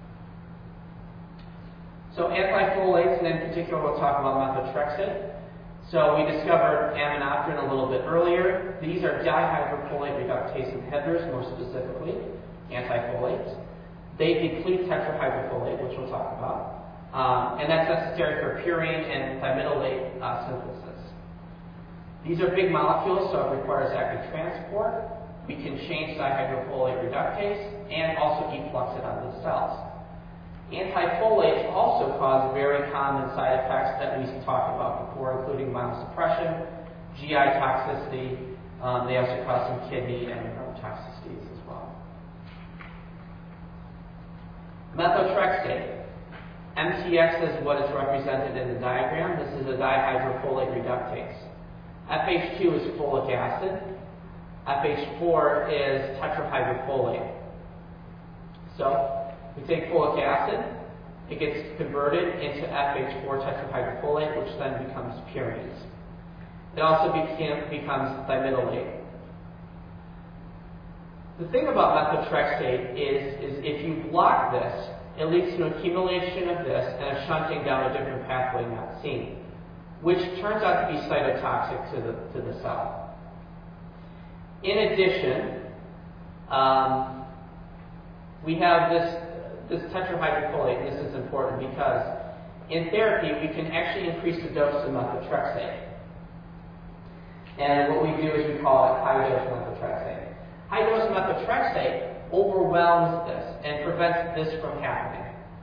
So antifolates, and in particular we'll talk about methotrexate. So we discovered aminopterin a little bit earlier. These are dihydrofolate reductase inhibitors, more specifically, antifolates. They deplete tetrahydrofolate, which we'll talk about. And that's necessary for purine and thymidylate synthesis. These are big molecules, so it requires active transport. We can change dihydrofolate reductase and also efflux it onto the cells. Antifolates also cause very common side effects that we talked about before, including myelosuppression, GI toxicity. They also cause some kidney and neurotoxicities as well. Methotrexate. MTX is what is represented in the diagram. This is a dihydrofolate reductase. FH2 is folic acid. FH4 is tetrahydrofolate. So we take folic acid, it gets converted into FH4 tetrahydrofolate, which then becomes purines. It also becomes thymidylate. The thing about methotrexate is if you block this, it leads to an accumulation of this and a shunting down a different pathway not seen, which turns out to be cytotoxic to the cell. In addition, we have this tetrahydrofolate. This is important because in therapy we can actually increase the dose of methotrexate. And what we do is we call it high-dose methotrexate. High-dose methotrexate overwhelms this and prevents this from happening.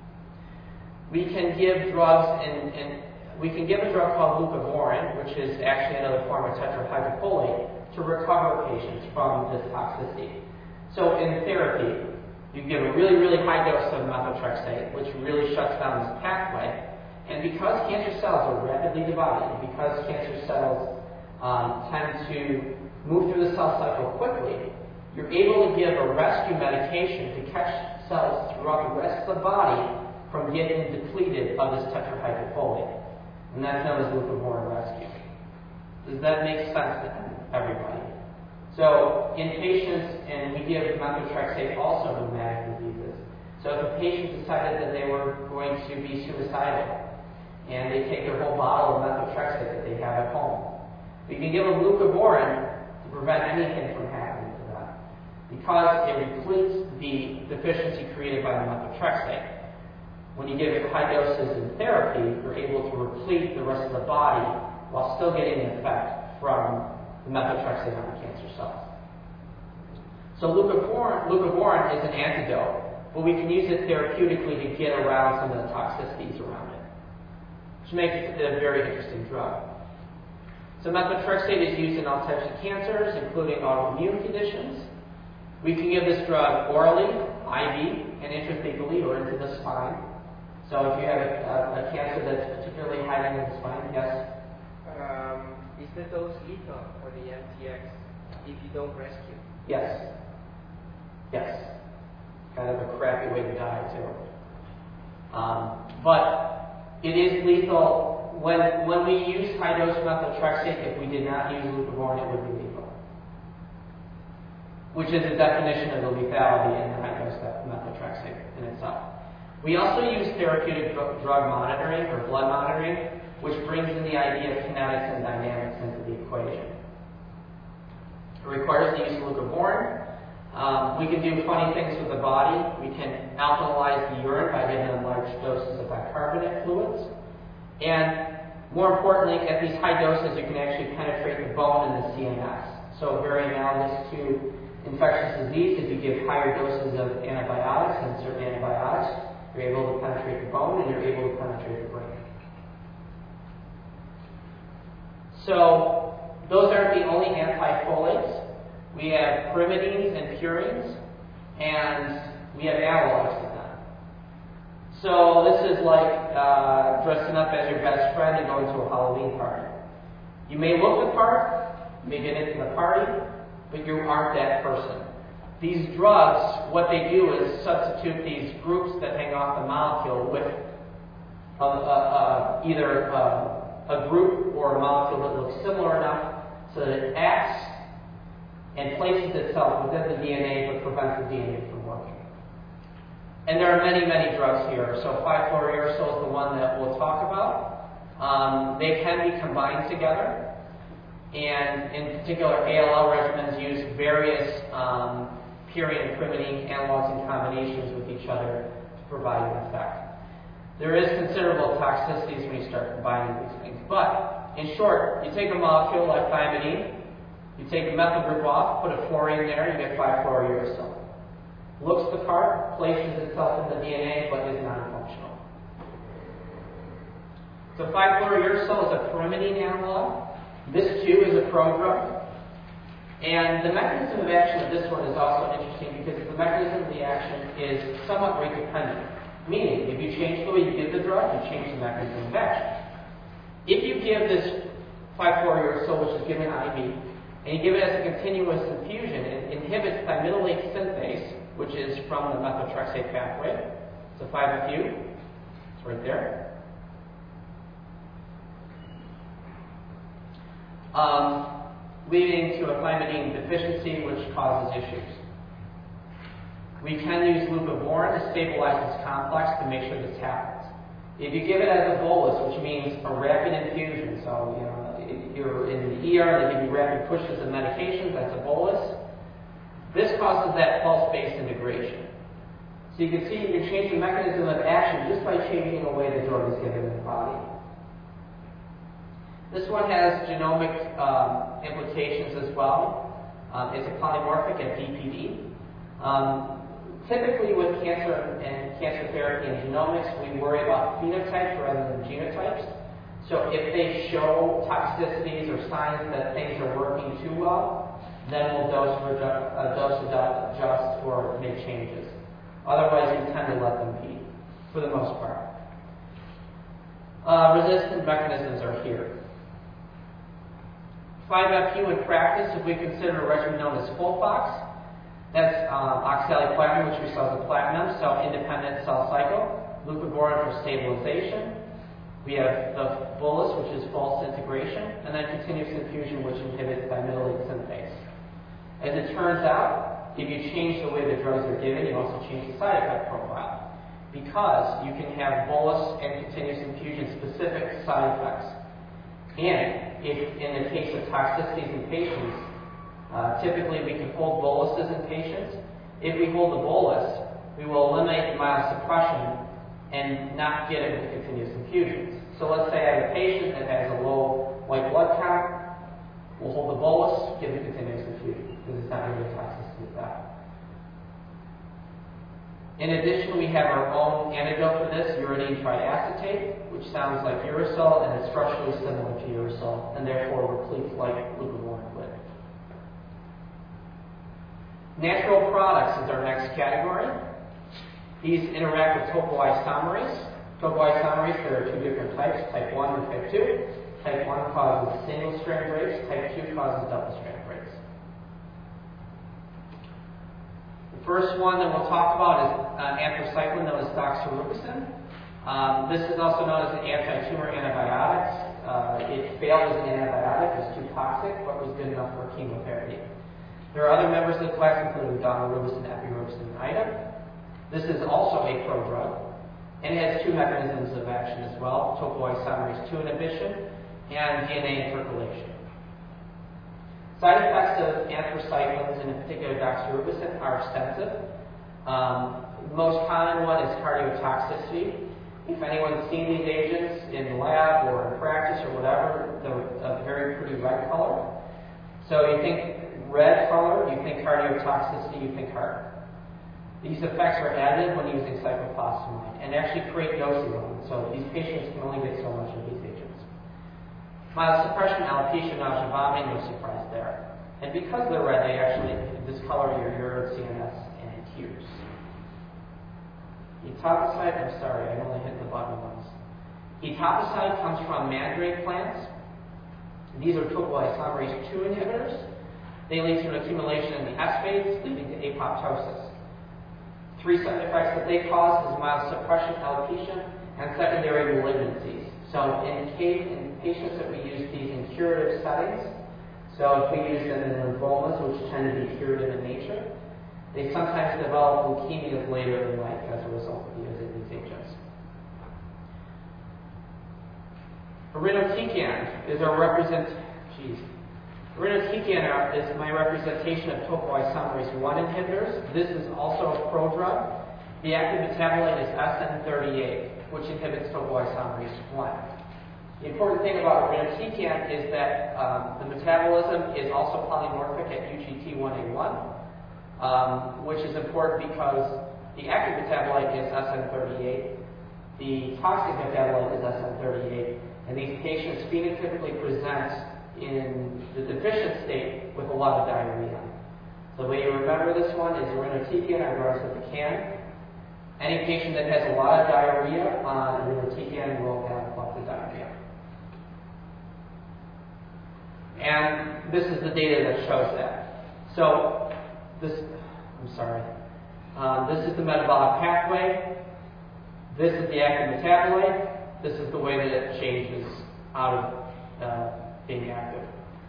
We can give drugs, we can give a drug called leucovorin, which is actually another form of tetrahydrofolate, to recover patients from this toxicity. So in therapy, you give a really, really high dose of methotrexate, which really shuts down this pathway. And because cancer cells are rapidly dividing, because cancer cells tend to move through the cell cycle quickly, you're able to give a rescue medication to catch cells throughout the rest of the body from getting depleted of this tetrahydrofolate. And that's known as leucovorin rescue. Does that make sense to everybody? So in patients, and we give methotrexate also in rheumatic diseases. So if a patient decided that they were going to be suicidal, and they take their whole bottle of methotrexate that they have at home, we can give them leucovorin to prevent anything from happening to them, because it depletes the deficiency created by the methotrexate. When you give it high doses in therapy, you're able to replete the rest of the body while still getting an effect from the methotrexate on the cancer cells. So leucovorin is an antidote, but we can use it therapeutically to get around some of the toxicities around it, which makes it a very interesting drug. So methotrexate is used in all types of cancers, including autoimmune conditions. We can give this drug orally, IV, and intrathecally or into the spine. So if you have a cancer that's particularly hiding in the spine, yes? Is the dose lethal for the MTX if you don't rescue? Yes. Yes. Kind of a crappy way to die, too. But it is lethal. When we use high-dose methotrexate, if we did not use leucovorin, it would be lethal, which is the definition of the lethality in the high-dose methotrexate in itself. We also use therapeutic drug monitoring or blood monitoring, which brings in the idea of kinetics and dynamics into the equation. It requires the use of leucovorin. We can do funny things with the body. We can alkalize the urine by giving them large doses of bicarbonate fluids. And more importantly, at these high doses, you can actually penetrate the bone and the CNS. So very analogous to infectious disease, if you give higher doses of antibiotics and certain antibiotics, you're able to penetrate the bone and you're able to penetrate the brain. So those aren't the only antifolates. We have pyrimidines and purines, and we have analogs to them. So this is like dressing up as your best friend and going to a Halloween party. You may look the part, you may get into the party, but you aren't that person. These drugs, what they do is substitute these groups that hang off the molecule with either a group or a molecule that looks similar enough so that it acts and places itself within the DNA but prevents the DNA from working. And there are many, many drugs here. So 5-fluorouracil is the one that we'll talk about. They can be combined together. And in particular, ALL regimens use various purine and pyrimidine analogs in combinations with each other to provide an effect. There is considerable toxicities when you start combining these things. But, in short, you take a molecule like thymidine, you take the methyl group off, put a fluorine there, you get 5-fluorouracil. Looks the part, places itself in the DNA, but is non-functional. So 5-fluorouracil is a pyrimidine analog. This, too, is a prodrug. And the mechanism of action of this one is also interesting because the mechanism of the action is somewhat rate dependent. Meaning, if you change the way you give the drug, you change the mechanism of action. If you give this 5-fluorouracil, which is given IV, and you give it as a continuous infusion, it inhibits thymidylate synthase, which is from the methotrexate pathway. It's a 5-FU. It's right there. Leading to a thymidine deficiency, which causes issues. We can use leucovorin to stabilize this complex to make sure this happens. If you give it as a bolus, which means a rapid infusion, so you're in the ER, they give you rapid pushes of medications, that's a bolus. This causes that pulse-based integration. So you can see you can change the mechanism of action just by changing the way the drug is given in the body. This one has genomic implications as well. It's a polymorphic at DPD. Typically with cancer and cancer therapy and genomics, we worry about phenotypes rather than genotypes. So if they show toxicities or signs that things are working too well, then we'll dose adjust or make changes. Otherwise, we tend to let them be, for the most part. Resistant mechanisms are here. 5-FU in practice, if we consider a regimen known as FOLFOX, that's oxaliplatinum, which we saw as a platinum, so independent cell cycle, leucovorin for stabilization. We have the bolus, which is false integration, and then continuous infusion, which inhibits thymidylate synthase. As it turns out, if you change the way the drugs are given, you also change the side effect profile, because you can have bolus and continuous infusion specific side effects. And if in the case of toxicities in patients, typically we can hold boluses in patients. If we hold the bolus, we will eliminate the myelosuppression and not get it with continuous infusions. So let's say I have a patient that has a low white blood count. We'll hold the bolus, give the continuous infusion, because it's not going to be a toxicity effect. In addition, we have our own antidote for this, uridine triacetate, which sounds like uracil, and it's structurally similar to uracil, and therefore repletes like leucovorin would. Natural products is our next category. These interact with topoisomerase. Topoisomerase, there are two different types, type 1 and type 2. Type 1 causes single-strand breaks, type 2 causes double-strand breaks. The first one that we'll talk about is anthracycline, known as doxorubicin. This is also known as an anti-tumor antibiotic. It failed as an antibiotic, it was too toxic, but was good enough for chemotherapy. There are other members of the class, including daunorubicin, epirubicin, and item. This is also a prodrug, and it has two mechanisms of action as well, topoisomerase 2 inhibition and DNA intercalation. Side effects of anthracyclines, and in particular doxorubicin, are extensive. The most common one is cardiotoxicity. If anyone's seen these agents in the lab or in practice or whatever, they're a very pretty red color. So you think red color, you think cardiotoxicity, you think heart. These effects are added when using cyclophosphamide and actually create dosing limits, so these patients can only get so much of these agents. Myelosuppression, alopecia, nausea, vomiting, no surprise there. And because they're red, they actually discolor your urine, CNS, and tears. Etoposide, I'm sorry, I only hit the button once. Etoposide comes from mandrake plants. These are topoisomerase 2 inhibitors. They lead to an accumulation in the S phase, leading to apoptosis. Three side effects that they cause is myelosuppression, alopecia, and secondary malignancies. So in patients that we use these in curative settings, so if we use them in lymphomas, which tend to be curative in nature, they sometimes develop leukemias later in life as a result of using these agents. Irinotecan is our Irinotecan is my representation of topoisomerase 1 inhibitors. This is also a prodrug. The active metabolite is SN38, which inhibits topoisomerase 1. The important thing about irinotecan is that the metabolism is also polymorphic at UGT1A1, which is important because the active metabolite is SN38, the toxic metabolite is SN38, and these patients phenotypically present in the deficient state with a lot of diarrhea. So the way you remember this one is irinotecan, I wrote with the can. Any patient that has a lot of diarrhea on irinotecan will have lots of diarrhea. And this is the data that shows that. So this is the metabolic pathway. This is the active metabolite. This is the way that it changes out of being active.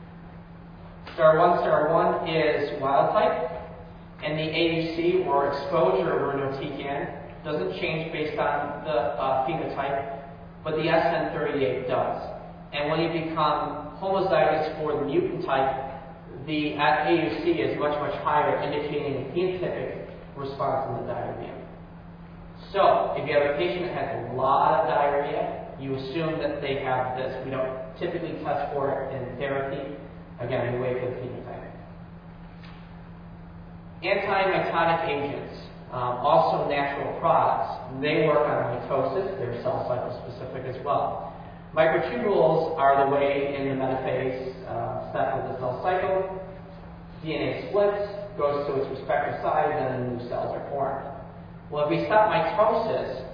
Star 1 is wild type, and the AUC, or exposure irinotecan, doesn't change based on the phenotype, but the SN38 does. And when you become homozygous for the mutant type, the AUC is much, much higher, indicating a phenotypic response in the diarrhea. So, if you have a patient that has a lot of diarrhea, you assume that they have this. We don't typically test for it in therapy. Again, we wait for the phenotype. Antimitotic agents, also natural products. They work on mitosis. They're cell cycle specific as well. Microtubules are the way in the metaphase step of the cell cycle. DNA splits, goes to its respective sides, and new cells are formed. Well, if we stop mitosis,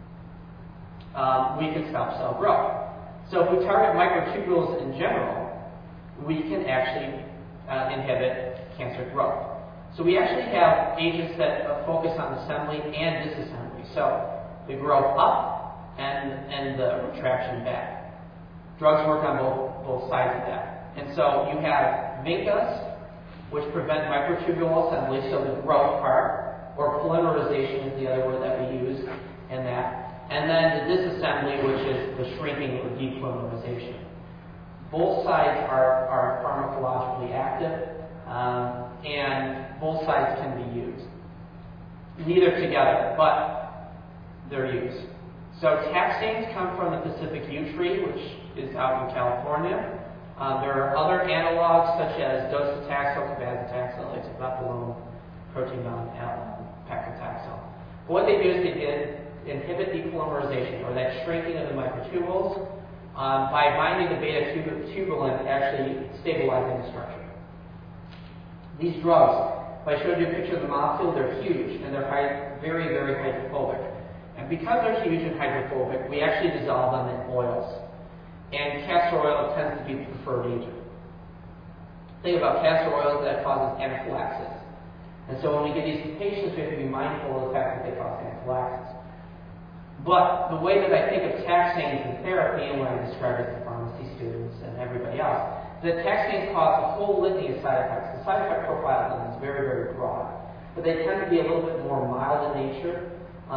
we can stop cell growth. So if we target microtubules in general, we can actually inhibit cancer growth. So we actually have agents that focus on assembly and disassembly. So the growth up and the retraction back. Drugs work on both sides of that. And so you have VINCAs, which prevent microtubule assembly, so the growth part, or polymerization is the other word that we use in that. And then the disassembly, which is the shrinking or depolymerization. Both sides are pharmacologically active, and both sides can be used. Neither together, but they're used. So taxanes come from the Pacific yew tree, which is out in California. There are other analogs such as docetaxel, cabazitaxel, isopropyl, protein-bound paclitaxel. But what they do is they inhibit depolymerization, or that shrinking of the microtubules, by binding the beta-tubulin, actually stabilizing the structure. These drugs, if I showed you a picture of the molecule, they're huge, and they're very, very hydrophobic. And because they're huge and hydrophobic, we actually dissolve them in oils. And castor oil tends to be the preferred agent. Think about castor oil that causes anaphylaxis. And so when we give these to patients, we have to be mindful of the fact that they cause anaphylaxis. But the way that I think of taxanes in therapy, and when I describe it to pharmacy students and everybody else, that taxanes cause a whole litany of side effects. The side effect profile of them is very, very broad. But they tend to be a little bit more mild in nature.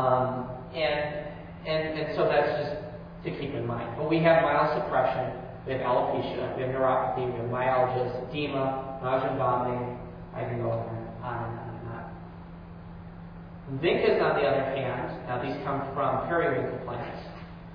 And so that's just to keep in mind. But we have myelosuppression, we have alopecia, we have neuropathy, we have myalgias, edema, nausea and vomiting. I can go on and on. VINCAs, on the other hand, now these come from periwinkle plants,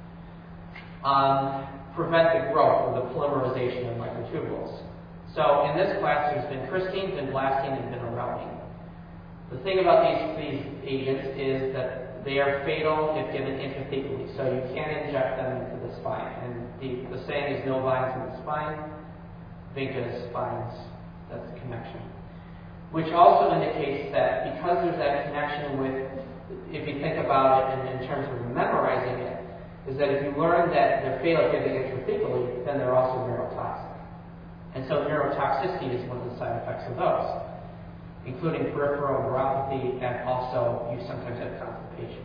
prevent the growth or the polymerization of microtubules. So in this class, there's vincristine, vinblastine, and vinorelbine. The thing about these agents is that they are fatal if given intrathecally, so you can't inject them into the spine. And the saying is no vines in the spine, VINCAs, vines, that's the connection. Which also indicates that because there's that connection with, if you think about it in terms of memorizing it, is that if you learn that they're fatal if given intrathecally, then they're also neurotoxic. And so neurotoxicity is one of the side effects of those, including peripheral neuropathy, and also you sometimes have constipation.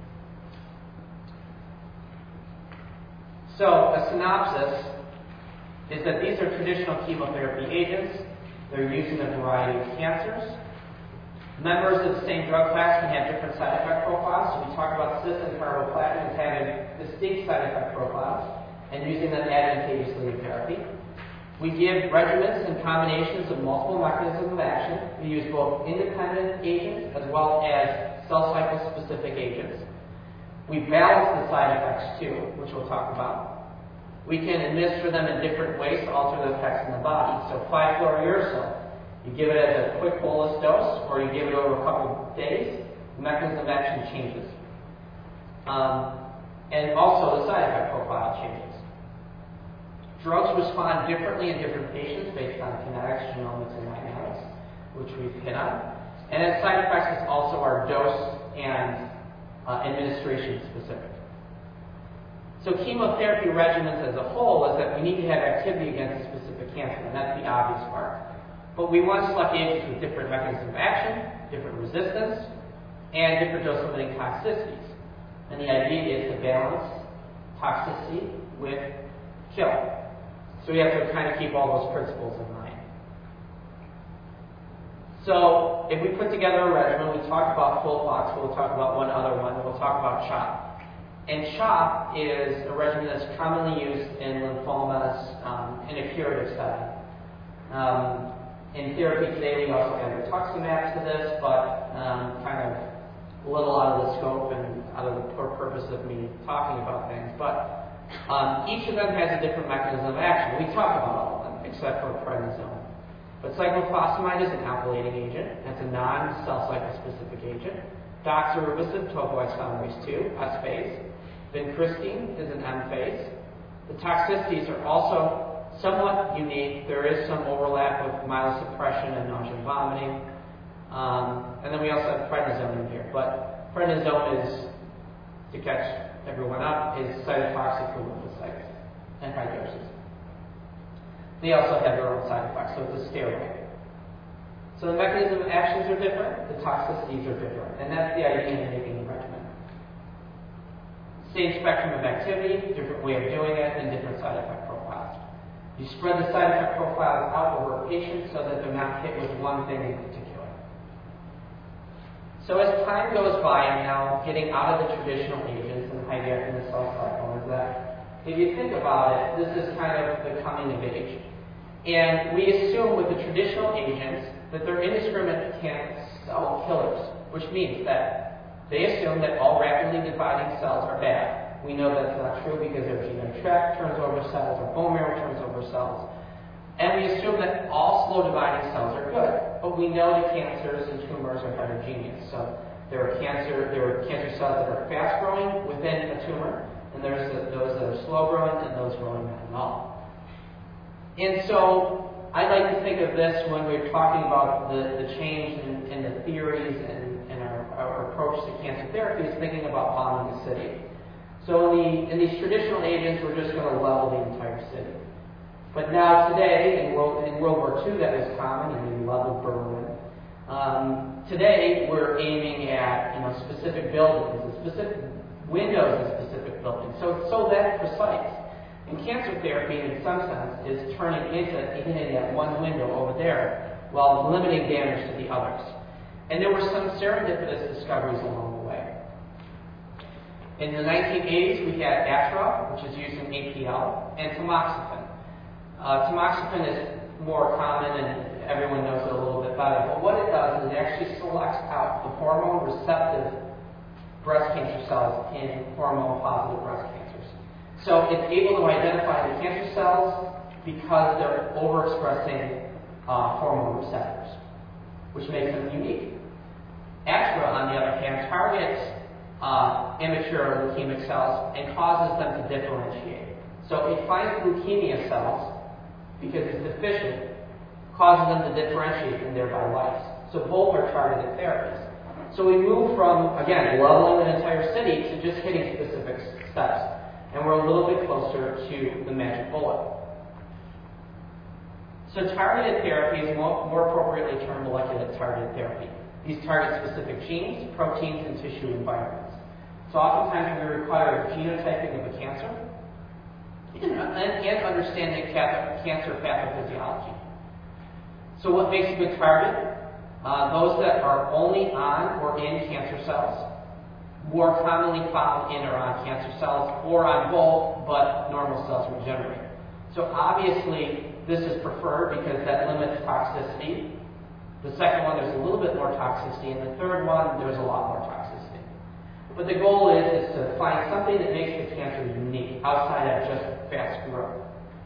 So a synopsis is that these are traditional chemotherapy agents. They're used in a variety of cancers. Members of the same drug class can have different side effect profiles. So we talk about cis and carboplatin as having distinct side effect profiles and using them advantageously in therapy. We give regimens and combinations of multiple mechanisms of action. We use both independent agents as well as cell cycle specific agents. We balance the side effects too, which we'll talk about. We can administer them in different ways to alter the effects in the body. So 5-fluorouracil, you give it as a quick bolus dose, or you give it over a couple of days, the mechanism of action changes. And also the side effect profile changes. Drugs respond differently in different patients based on kinetics, genomics, and dynamics, which we've hit on. And then side effects is also our dose and administration specific. So chemotherapy regimens as a whole is that we need to have activity against a specific cancer, and that's the obvious part. But we want to select agents with different mechanisms of action, different resistance, and different dose-limiting toxicities. And the idea is to balance toxicity with kill. So we have to kind of keep all those principles in mind. So if we put together a regimen, we talked about FOLFOX, we'll talk about one other one, we'll talk about CHOP. And CHOP is a regimen that's commonly used in lymphomas in a curative setting. In therapy today, we also have rituximab to this, but kind of a little out of the scope and out of the purpose of me talking about things. But each of them has a different mechanism of action. We talk about all of them, except for prednisone. But cyclophosphamide is an alkylating agent. That's a non-cell cycle-specific agent. Doxorubicin, topoisomerase 2, S-phase. Vincristine is an M-phase. The toxicities are also somewhat unique. There is some overlap with myelosuppression and nausea and vomiting. And then we also have prednisone in here. But prednisone is, to catch everyone up, is cytotoxic for lymphocytes and fibrosis. They also have their own side effects, so it's a steroid. So the mechanism of actions are different, the toxicities are different, and that's the idea in making a regimen. Same spectrum of activity, different way of doing it, and different side effect profiles. You spread the side effect profiles out over a patient so that they're not hit with one thing in particular. So as time goes by, I'm now getting out of the traditional agents and hijacking the cell cycle, is that if you think about it, this is kind of the coming of age. And we assume with the traditional agents that they're indiscriminate cell killers, which means that they assume that all rapidly dividing cells are bad. We know that's not true because their genomic tract turns over cells, or bone marrow turns over cells. And we assume that all slow dividing cells are good. But we know that cancers and tumors are heterogeneous. So there are cancer cells that are fast growing within a tumor, and there's those that are slow growing and those growing not at all. And so I like to think of this when we're talking about the change in the theories and our approach to cancer therapy is thinking about bombing the city. So in these traditional agents, we're just going to level the entire city. But now today, in World War II, that was common, and we leveled Berlin. Today, we're aiming at specific buildings and specific windows in specific buildings. So it's so that precise. And cancer therapy, in some sense, is turning into hitting that one window over there while limiting damage to the others. And there were some serendipitous discoveries along the way. In the 1980s, we had Atra, which is used in APL, and tamoxifen. Tamoxifen is more common and everyone knows it a little bit better. But what it does is it actually selects out the hormone-receptive breast cancer cells in hormone-positive breast cancers. So it's able to identify the cancer cells because they're overexpressing hormone receptors, which makes them unique. Atra, on the other hand, targets immature leukemic cells and causes them to differentiate. So it finds leukemia cells because it's deficient, causes them to differentiate and thereby lyse. So both are targeted therapies. So we move from, again, leveling an entire city to just hitting specific steps. And we're a little bit closer to the magic bullet. So targeted therapy is more appropriately termed molecular targeted therapy. These target specific genes, proteins, and tissue environments. So oftentimes we require genotyping of a cancer and understanding cancer pathophysiology. So what makes a good target? Those that are only on or in cancer cells, more commonly found in or on cancer cells, or on both, but normal cells regenerate. So obviously, this is preferred because that limits toxicity. The second one, there's a little bit more toxicity, and the third one, there's a lot more toxicity. But the goal is to find something that makes the cancer unique, outside of just fast growth.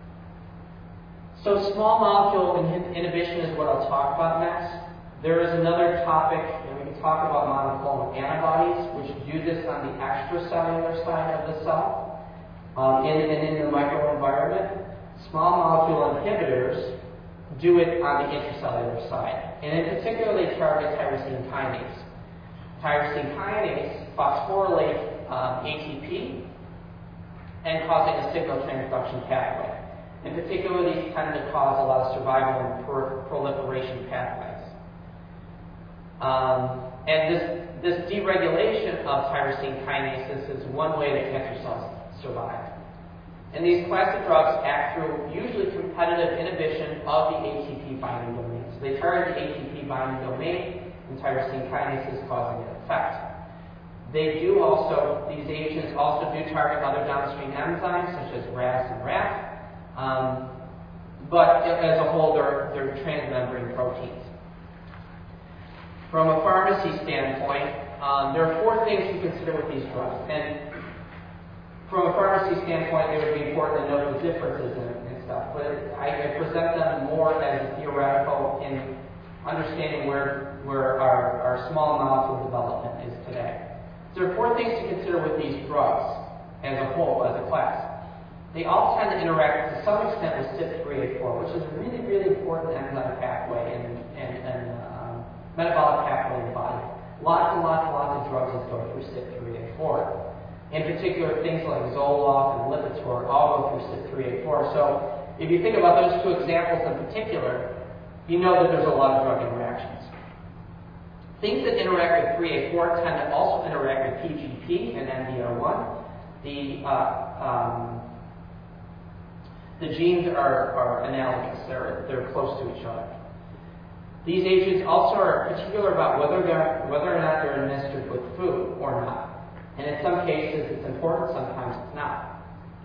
So small molecule inhibition is what I'll talk about next. There is another topic, and we can talk about monoclonal antibodies, which do this on the extracellular side of the cell, and in the microenvironment. Small molecule inhibitors do it on the intracellular side, and in particular, they target tyrosine kinase. Tyrosine kinase phosphorylates ATP and causing a signal transduction pathway. In particular, these tend to cause a lot of survival and proliferation pathways. And this deregulation of tyrosine kinases is one way that cancer cells survive. And these class of drugs act through usually competitive inhibition of the ATP binding domain. So they target the ATP binding domain, and tyrosine kinase is causing an effect. These agents also do target other downstream enzymes such as RAS and RAF, but as a whole, they're transmembrane proteins. From a pharmacy standpoint, there are 4 things to consider with these drugs. And from a pharmacy standpoint, it would be important to know the differences and stuff. But I present them more as theoretical in understanding where our small molecule development is today. So there are 4 things to consider with these drugs as a whole, as a class. They all tend to interact to some extent with CYP3A4, which is a really, really important enzyme pathway and metabolic pathway in the body. Lots and lots and lots of drugs that go through CYP3A4. In particular, things like Zoloft and Lipitor all go through CYP3A4. So if you think about those 2 examples in particular, you know that there's a lot of drug interactions. Things that interact with 3A4 tend to also interact with PGP and MDR1. The genes are analogous. They're close to each other. These agents also are particular about whether or not they're administered with food or not. And in some cases, it's important, sometimes it's not.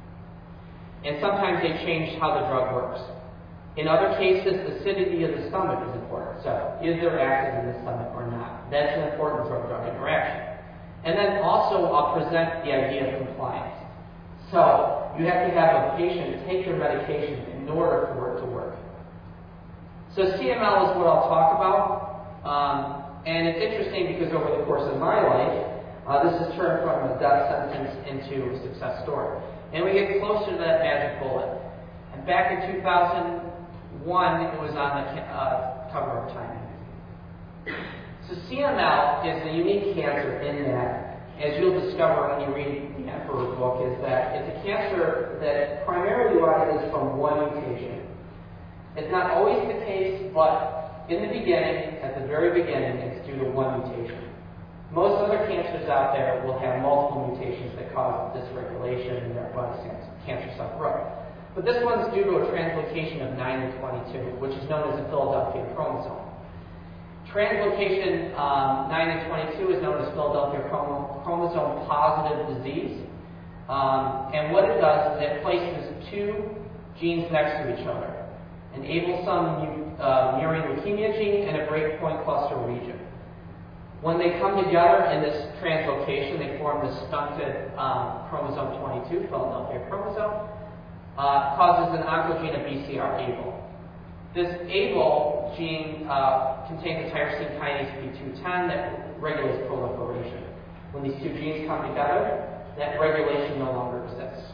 And sometimes they change how the drug works. In other cases, the acidity of the stomach is important. So, is there acid in the stomach or not? That's an important drug-drug interaction. And then also, I'll present the idea of compliance. So, you have to have a patient take their medication in order for it to work. So, CML is what I'll talk about. And it's interesting because over the course of my life, this has turned from a death sentence into a success story. And we get closer to that magic bullet. And back in 2001, it was on the cover of Time magazine. So CML is a unique cancer in that, as you'll discover when you read the Emperor book, is that it's a cancer that primarily arises from one mutation. It's not always the case, but in the beginning, at the very beginning, it's due to one mutation. Most other cancers out there will have multiple mutations that cause dysregulation and thereby cancer cell growth. But this one's due to a translocation of 9 and 22, which is known as the Philadelphia chromosome. Translocation 9 and 22 is known as Philadelphia chromosome positive disease. And what it does is it places 2 genes next to each other, an Abelson murine leukemia gene and a breakpoint cluster region. When they come together in this translocation, they form this stunted chromosome 22, Philadelphia chromosome, causes an oncogene of BCR-ABL. This ABL gene contains a tyrosine kinase P210 that regulates proliferation. When these 2 genes come together, that regulation no longer exists.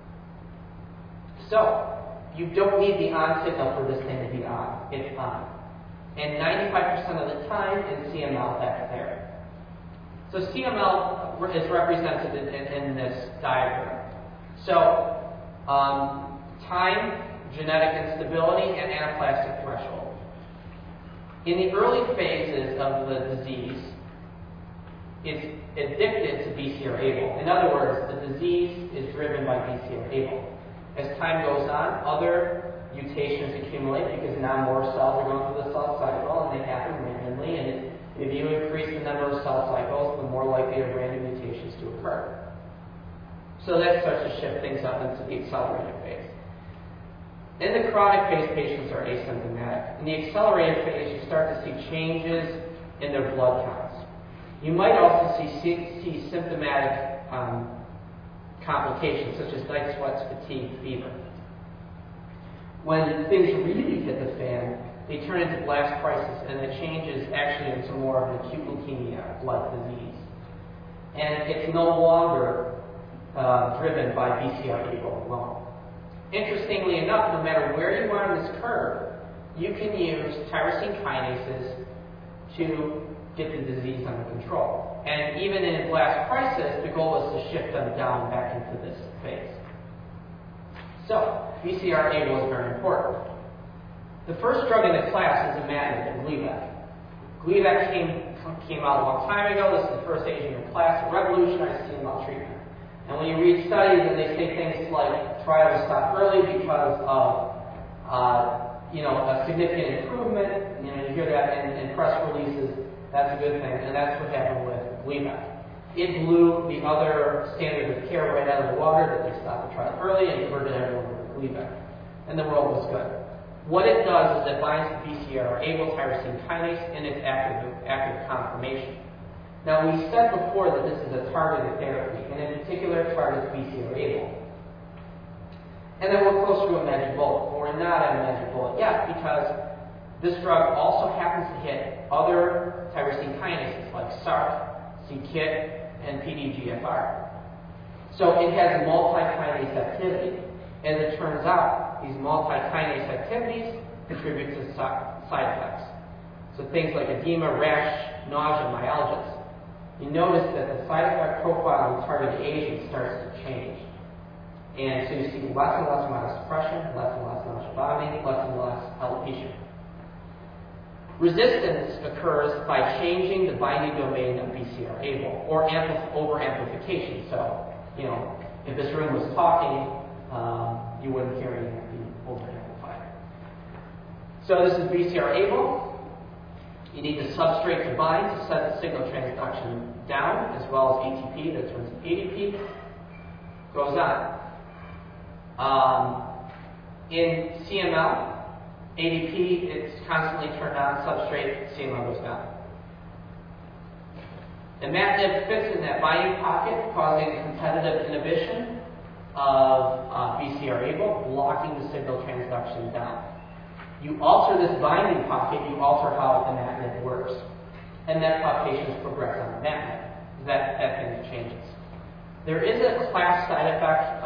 So, you don't need the on signal for this thing to be on. It's on. And 95% of the time in CML, that's there. So CML is represented in this diagram. So time, genetic instability, and anaplastic threshold. In the early phases of the disease, it's addicted to BCR-ABL. In other words, the disease is driven by BCR-ABL. As time goes on, other mutations accumulate because now more cells are going through the cell cycle and they happen randomly. And if you increase the number of cell cycles, the more likely are random mutations to occur. So that starts to shift things up into the accelerated phase. In the chronic phase, patients are asymptomatic. In the accelerated phase, you start to see changes in their blood counts. You might also see symptomatic complications such as night sweats, fatigue, fever. When things really hit the fan, they turn into blast crisis, and it changes actually into more of an acute leukemia-like disease. And it's no longer driven by BCR-ABL alone. Interestingly enough, no matter where you are in this curve, you can use tyrosine kinases to get the disease under control. And even in blast crisis, the goal is to shift them down back into this phase. So, BCR-ABL is very important. The first drug in the class is imatinib and Gleevec. Gleevec came came out a long time ago. This is the first stage in your class, a revolutionized CML treatment. And when you read studies and they say things like trial was stopped early because of a significant improvement, you hear that in press releases, that's a good thing, and that's what happened with Gleevec. It blew the other standard of care right out of the water that they stopped the trial early and converted everyone to Gleevec. And the world was good. What it does is it binds to BCR-ABL tyrosine kinase in its active conformation. Now, we said before that this is a targeted therapy, and in particular, it targets BCR-ABL. And then we're close to a magic bullet. But we're not at a magic bullet yet because this drug also happens to hit other tyrosine kinases like SRC, c-KIT, and PDGFR. So it has multi-kinase activity. As it turns out, these multi-kinase activities contribute to side effects. So things like edema, rash, nausea, myalgias. You notice that the side effect profile of targeted agents starts to change. And so you see less and less myelosuppression, less and less nausea vomiting, less and less alopecia. Resistance occurs by changing the binding domain of BCR-ABL or over-amplification. So, if this room was talking, you wouldn't hear anything being over-amplified. So this is BCR-ABL. You need the substrate to bind to set the signal transduction down, as well as ATP that turns to ADP. Goes on. In CML, ADP, it's constantly turned on, substrate, CML goes down. Imatinib fits in that binding pocket, causing competitive inhibition of BCR-ABL, blocking the signal transduction down. You alter this binding pocket, you alter how imatinib works. And that's how patients progress on imatinib. That thing changes. There is a class side effect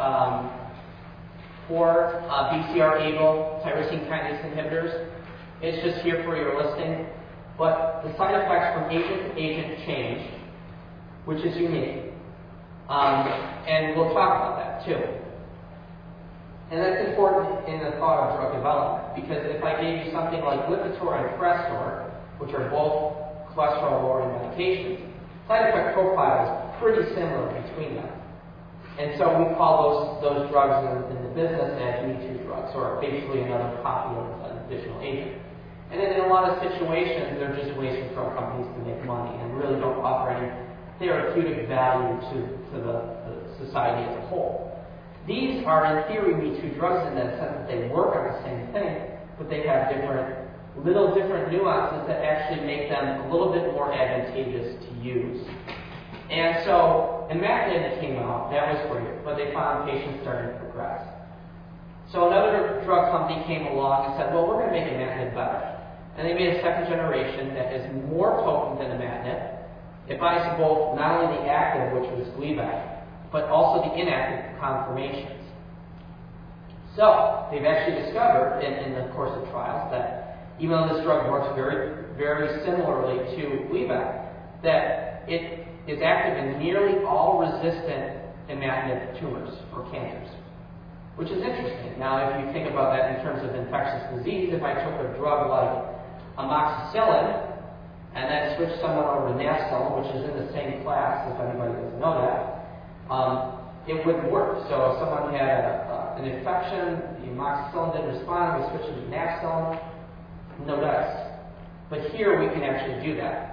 for BCR-ABL tyrosine kinase inhibitors. It's just here for your listing. But the side effects from agent to agent change, which is unique. And we'll talk about that too. And that's important in the thought of drug development, because if I gave you something like Lipitor and Crestor, which are both cholesterol-lowering medications, side effect profile is pretty similar between them. And so we call those drugs in the business as me-too drugs, or basically another copy of an additional agent. And then in a lot of situations, they're just ways for drug companies to make money and really don't offer any therapeutic value to the society as a whole. These are, in theory, me-too drugs in the sense that they work on the same thing, but they have little different nuances that actually make them a little bit more advantageous to use. And so, imatinib came out, that was great, but they found patients starting to progress. So another drug company came along and said, well, we're going to make imatinib better. And they made a second generation that is more potent than imatinib. It binds to both not only the active, which was Gleevec, but also the inactive conformations. So, they've actually discovered in the course of trials that even though this drug works very, very similarly to Gleevec, that it is active in nearly all resistant imatinib tumors or cancers, which is interesting. Now, if you think about that in terms of infectious disease, if I took a drug like amoxicillin and then switched someone over to nafcillin, which is in the same class, if anybody doesn't know that, it wouldn't work. So if someone had an infection, the amoxicillin didn't respond, we switched to nafcillin, no dice. But here we can actually do that.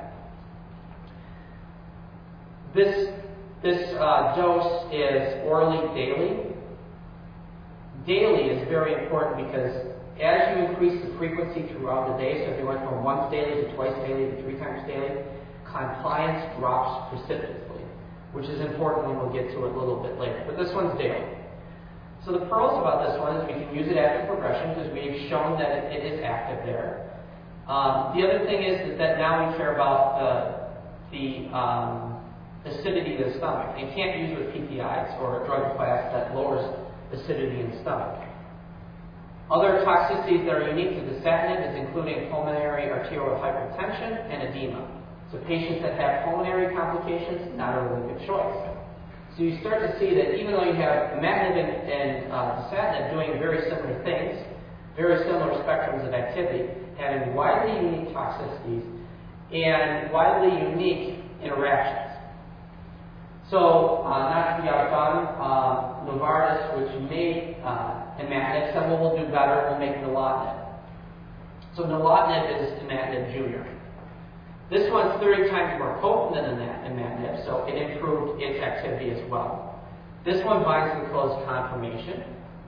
This dose is orally daily. Daily is very important because as you increase the frequency throughout the day, so if you went from once daily to twice daily to 3 times daily, compliance drops precipitously, which is important when we'll get to it a little bit later. But this one's daily. So the pearls about this one is we can use it after progression because we've shown that it is active there. The other thing is that now we care about the acidity of the stomach. You can't use it with PPIs or a drug class that lowers acidity in the stomach. Other toxicities that are unique to dasatinib is including pulmonary arterial hypertension and edema. So patients that have pulmonary complications, not a really good choice. So you start to see that even though you have imatinib and dasatinib doing very similar things, very similar spectrums of activity, having widely unique toxicities, and widely unique interactions. So, not to be outdone, Novartis, which made imatinib, said, well, we'll do better, we'll make nilotinib. So nilotinib is imatinib junior. This one's 30 times more potent than imatinib, so it improved its activity as well. This one binds to the closed conformation.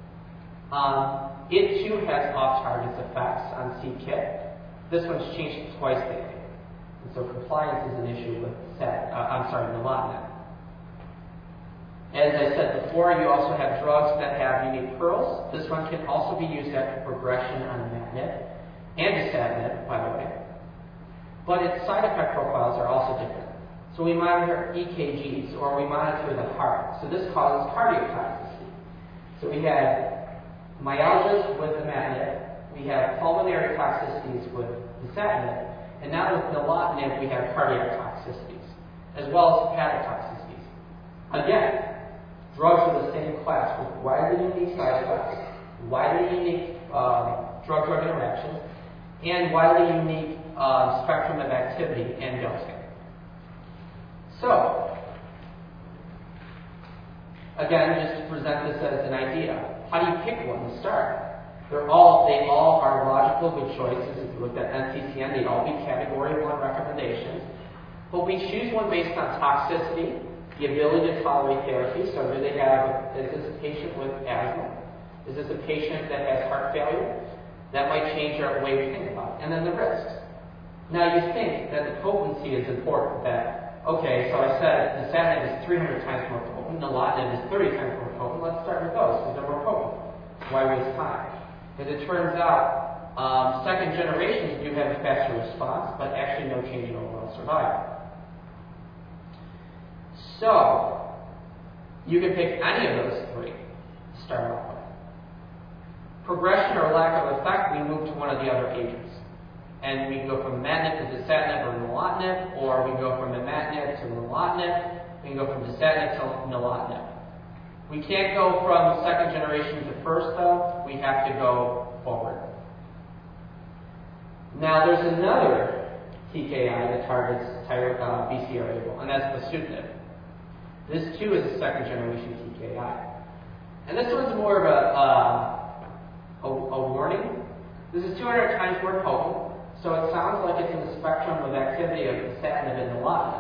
It too has off-target effects on c-KIT. This one's changed twice daily. And so compliance is an issue with nilotinib. As I said before, you also have drugs that have unique pearls. This one can also be used after progression on imatinib and dasatinib, by the way. But its side effect profiles are also different. So we monitor EKGs, or we monitor the heart. So this causes cardiac toxicity. So we had myalgias with imatinib, we have pulmonary toxicities with dasatinib, and now with nilotinib we have cardiac toxicities, as well as hepatic toxicities. Again, drugs of the same class with widely unique side effects, widely unique drug-drug interactions, and widely unique spectrum of activity and dosing. So, again, just to present this as an idea, how do you pick one to start? They all are logical good choices. If you looked at NCCN, they'd all be Category 1 recommendations. But we choose one based on toxicity, the ability to tolerate therapy. So is this a patient with asthma? Is this a patient that has heart failure? That might change our way we think about it. And then the risks. Now you think that the potency is important, that, okay, so I said dasatinib is 300 times more potent, nilotinib is 30 times more potent, let's start with those because they're more potent. Why waste time? Because it turns out second generations do have a faster response, but actually no change in overall survival. So, you can pick any of those three to start off with. Progression or lack of effect, we move to one of the other agents. And we can go from imatinib to dasatinib or nilotinib, or we can go from imatinib to nilotinib, we can go from dasatinib to nilotinib. We can't go from second generation to first, though. We have to go forward. Now, there's another TKI that targets BCR-ABL, and that's bosutinib. This, too, is a second generation TKI. And this one's more of a warning. This is 200 times more potent, so it sounds like it's in the spectrum of activity of dasatinib and nilotinib.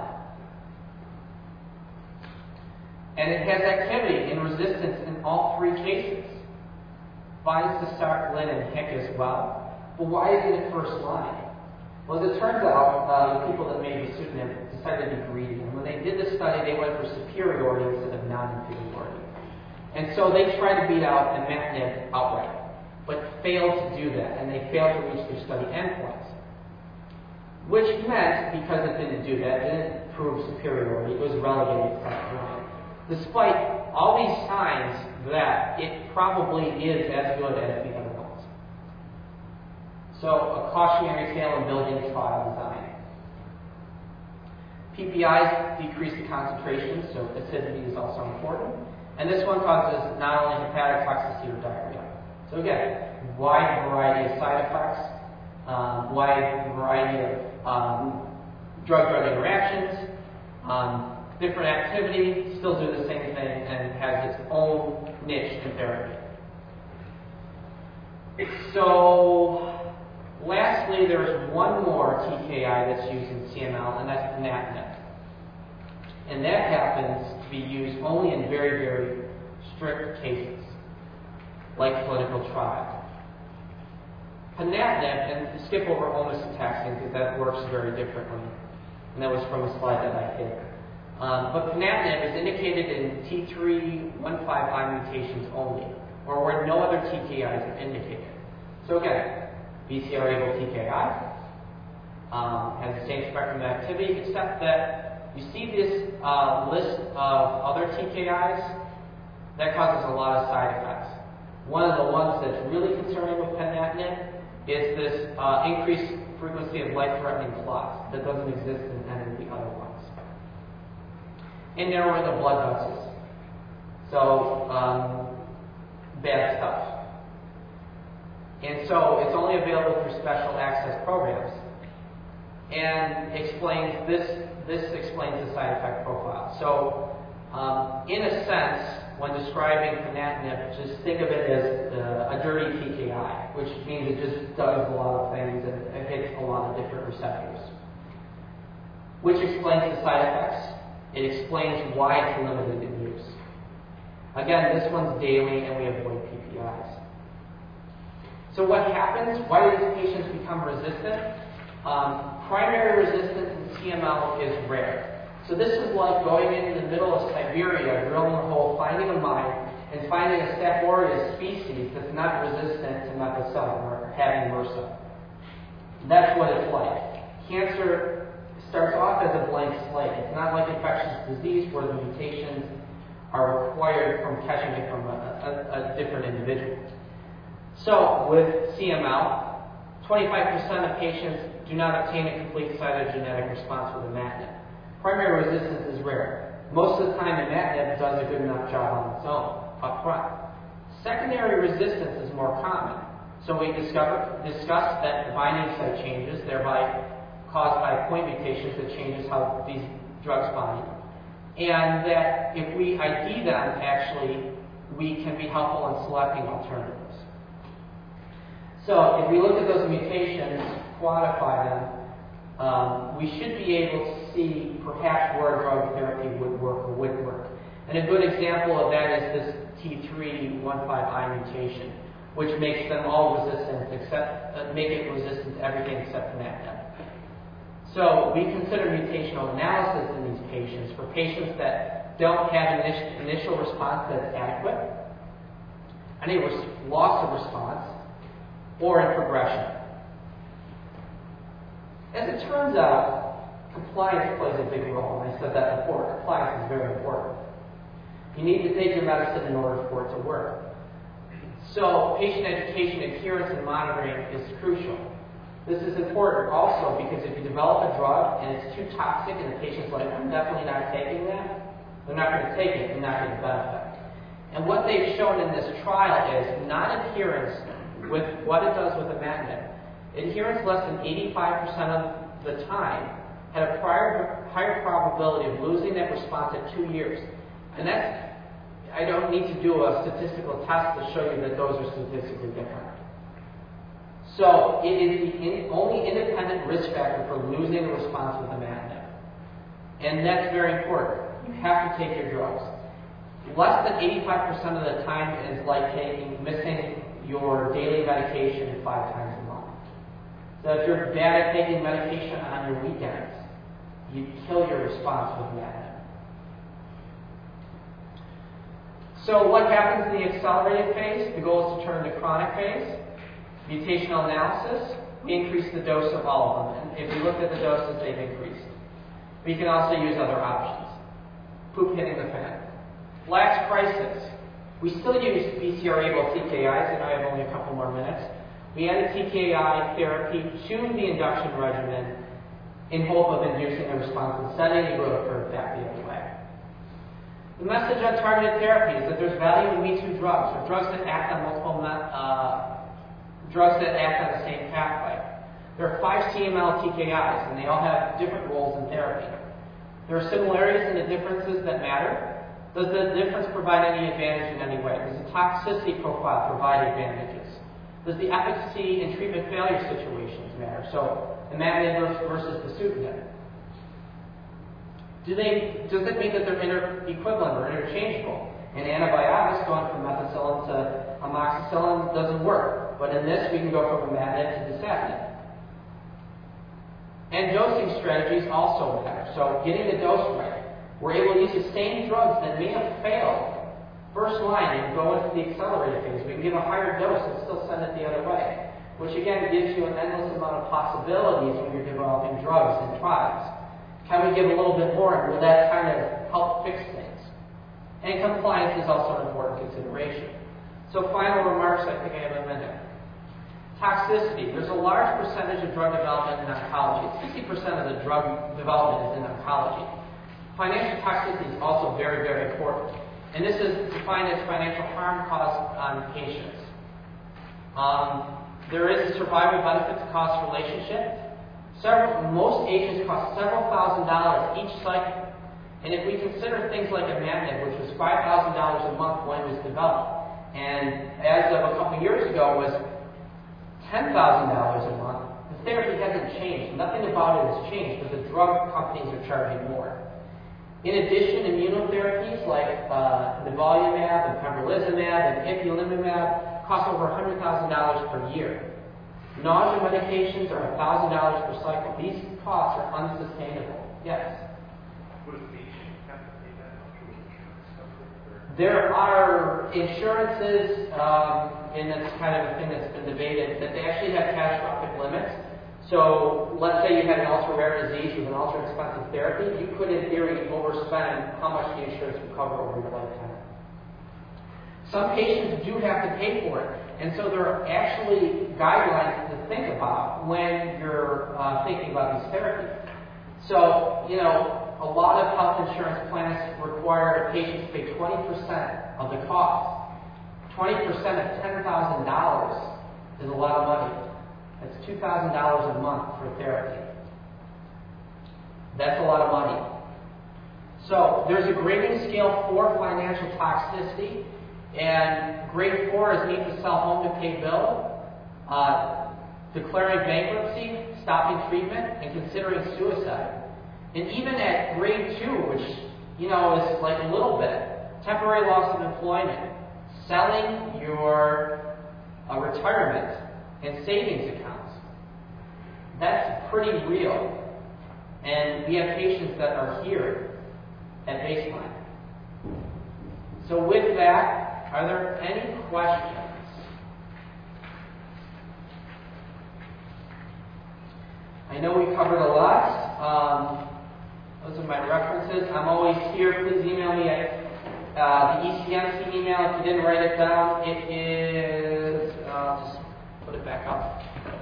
And it has activity in resistance in all three cases. Binds to SARC, LIN, and HIC as well. But why is it first line? Well, as it turns out, the people that made bosutinib decided to be greedy. And when they did this study, they went for superiority instead of non-inferiority. And so they tried to beat out imatinib outright, but failed to do that, and they failed to reach their study endpoints. Which meant, because it didn't do that, it didn't prove superiority, it was relegated to second line. Despite all these signs that it probably is as good as the other ones. So, a cautionary tale in building trial design. PPIs decrease the concentration, so acidity is also important. And this one causes not only hepatic toxicity or diarrhea. So again, wide variety of side effects, wide variety of drug-drug interactions, different activity, still do the same thing, and has its own niche in therapy. So, lastly, there's one more TKI that's used in CML, and that's ponatinib. And that happens to be used only in very, very strict cases, like clinical trial. Ponatinib, and skip over omecitaxin because that works very differently, and that was from a slide that I did. But ponatinib is indicated in T315I mutations only, or where no other TKIs are indicated. So again, BCR-ABL TKI has the same spectrum of activity, except that you see this list of other TKIs that causes a lot of side effects. One of the ones that's really concerning with ponatinib is this increased frequency of life-threatening clots that doesn't exist in any of the other ones. And narrowing the blood vessels. So, bad stuff. And so, it's only available through special access programs. and explains this explains the side effect profile. So, in a sense, when describing ponatinib, just think of it as a dirty TKI, which means it just does a lot of things and it hits a lot of different receptors. Which explains the side effects. It explains why it's limited in use. Again, this one's daily and we avoid PPIs. So what happens? Why do these patients become resistant? Primary resistance in CML is rare. So this is like going into the middle of Siberia, drilling a hole, finding a mine, and finding a Staph aureus species that's not resistant to methicillin or having MRSA. That's what it's like. Cancer starts off as a blank slate. It's not like infectious disease where the mutations are required from catching it from a different individual. So with CML, 25% of patients do not obtain a complete cytogenetic response with imatinib. Primary resistance is rare. Most of the time, imatinib does a good enough job on its own up front. Secondary resistance is more common. So we discussed that the binding site changes, thereby caused by point mutations that changes how these drugs bind. And that if we ID them, actually, we can be helpful in selecting alternatives. So if we look at those mutations, quantify them, we should be able to see perhaps where a drug therapy would work or wouldn't work. And a good example of that is this T315I mutation, which makes them all resistant, make it resistant to everything except imatinib. So we consider mutational analysis in these patients for patients that don't have an initial response that's adequate, any loss of response, or in progression. As it turns out, compliance plays a big role, and I said that before. Compliance is very important. You need to take your medicine in order for it to work. So patient education, adherence, and monitoring is crucial. This is important also because if you develop a drug and it's too toxic and the patient's like, I'm definitely not taking that, they're not going to take it and not get the benefit. And what they've shown in this trial is non-adherence with what it does with imatinib. Adherence less than 85% of the time had a higher probability of losing that response at 2 years. And that's, I don't need to do a statistical test to show you that those are statistically different. So it is the only independent risk factor for losing a response with imatinib. And that's very important. You have to take your drugs. Less than 85% of the time is like missing your daily medication 5 times a month. So if you're bad at taking medication on your weekends, you kill your response with imatinib. So what happens in the accelerated phase? The goal is to turn to chronic phase. Mutational analysis, we increase the dose of all of them. And if you look at the doses, they've increased. We can also use other options. Poop hitting the fan. Lax crisis. We still use BCR-ABL TKIs, and I have only a couple more minutes. We added TKI therapy to the induction regimen in hope of inducing a response and setting the growth curve back the other way. The message on targeted therapy is that there's value in me-too drugs, or drugs that act on drugs that act on the same pathway. There are 5 CML TKIs, and they all have different roles in therapy. There are similarities and the differences that matter. Does the difference provide any advantage in any way? Does the toxicity profile provide advantages? Does the efficacy in treatment failure situations matter? So, imatinib versus bosutinib. Does it mean that they're equivalent or interchangeable? In antibiotics, going from methicillin to amoxicillin doesn't work. But in this, we can go from imatinib to dasatinib. And dosing strategies also matter. So getting the dose right. We're able to use the same drugs that may have failed first line and go into the accelerated phase. We can give a higher dose and still send it the other way. Which again gives you an endless amount of possibilities when you're developing drugs and trials. Can we give a little bit more? And will that kind of help fix things? And compliance is also an important consideration. So final remarks, I think I have a minute. Toxicity. There's a large percentage of drug development in oncology. 60% of the drug development is in oncology. Financial toxicity is also very, very important. And this is defined as financial harm caused on patients. There is a survival benefit to cost relationship. Most agents cost several $1,000s each cycle. And if we consider things like imatinib, which was $5,000 a month when it was developed, and as of a couple years ago was $10,000 a month, the therapy hasn't changed. Nothing about it has changed, but the drug companies are charging more. In addition, immunotherapies like nivolumab and pembrolizumab and ipilimumab cost over $100,000 per year. Nausea medications are $1,000 per cycle. These costs are unsustainable. Yes? Would a patient have to pay that much with insurance coverage? There are insurances, and that's kind of a thing that's been debated, that they actually have catastrophic limits. So let's say you had an ultra-rare disease with an ultra-expensive therapy, you could, in theory, overspend how much the insurance would cover over your lifetime. Some patients do have to pay for it, and so there are actually guidelines to think about when you're thinking about these therapies. So, a lot of health insurance plans require patients to pay 20% of the cost. 20% of $10,000 is a lot of money. That's $2,000 a month for therapy. That's a lot of money. So there's a grading scale for financial toxicity, and grade 4 is need to sell home to pay bill, declaring bankruptcy, stopping treatment, and considering suicide. And even at grade 2, which is like a little bit, temporary loss of employment, selling your retirement and savings accounts. That's pretty real. And we have patients that are here at baseline. So with that, are there any questions? I know we covered a lot. Those are my references. I'm always here. Please email me at the ECMC email if you didn't write it down. It is, I'll just put it back up.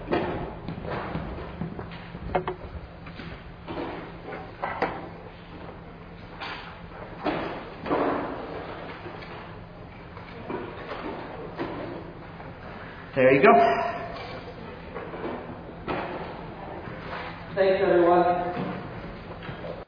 There you go. Thanks, everyone.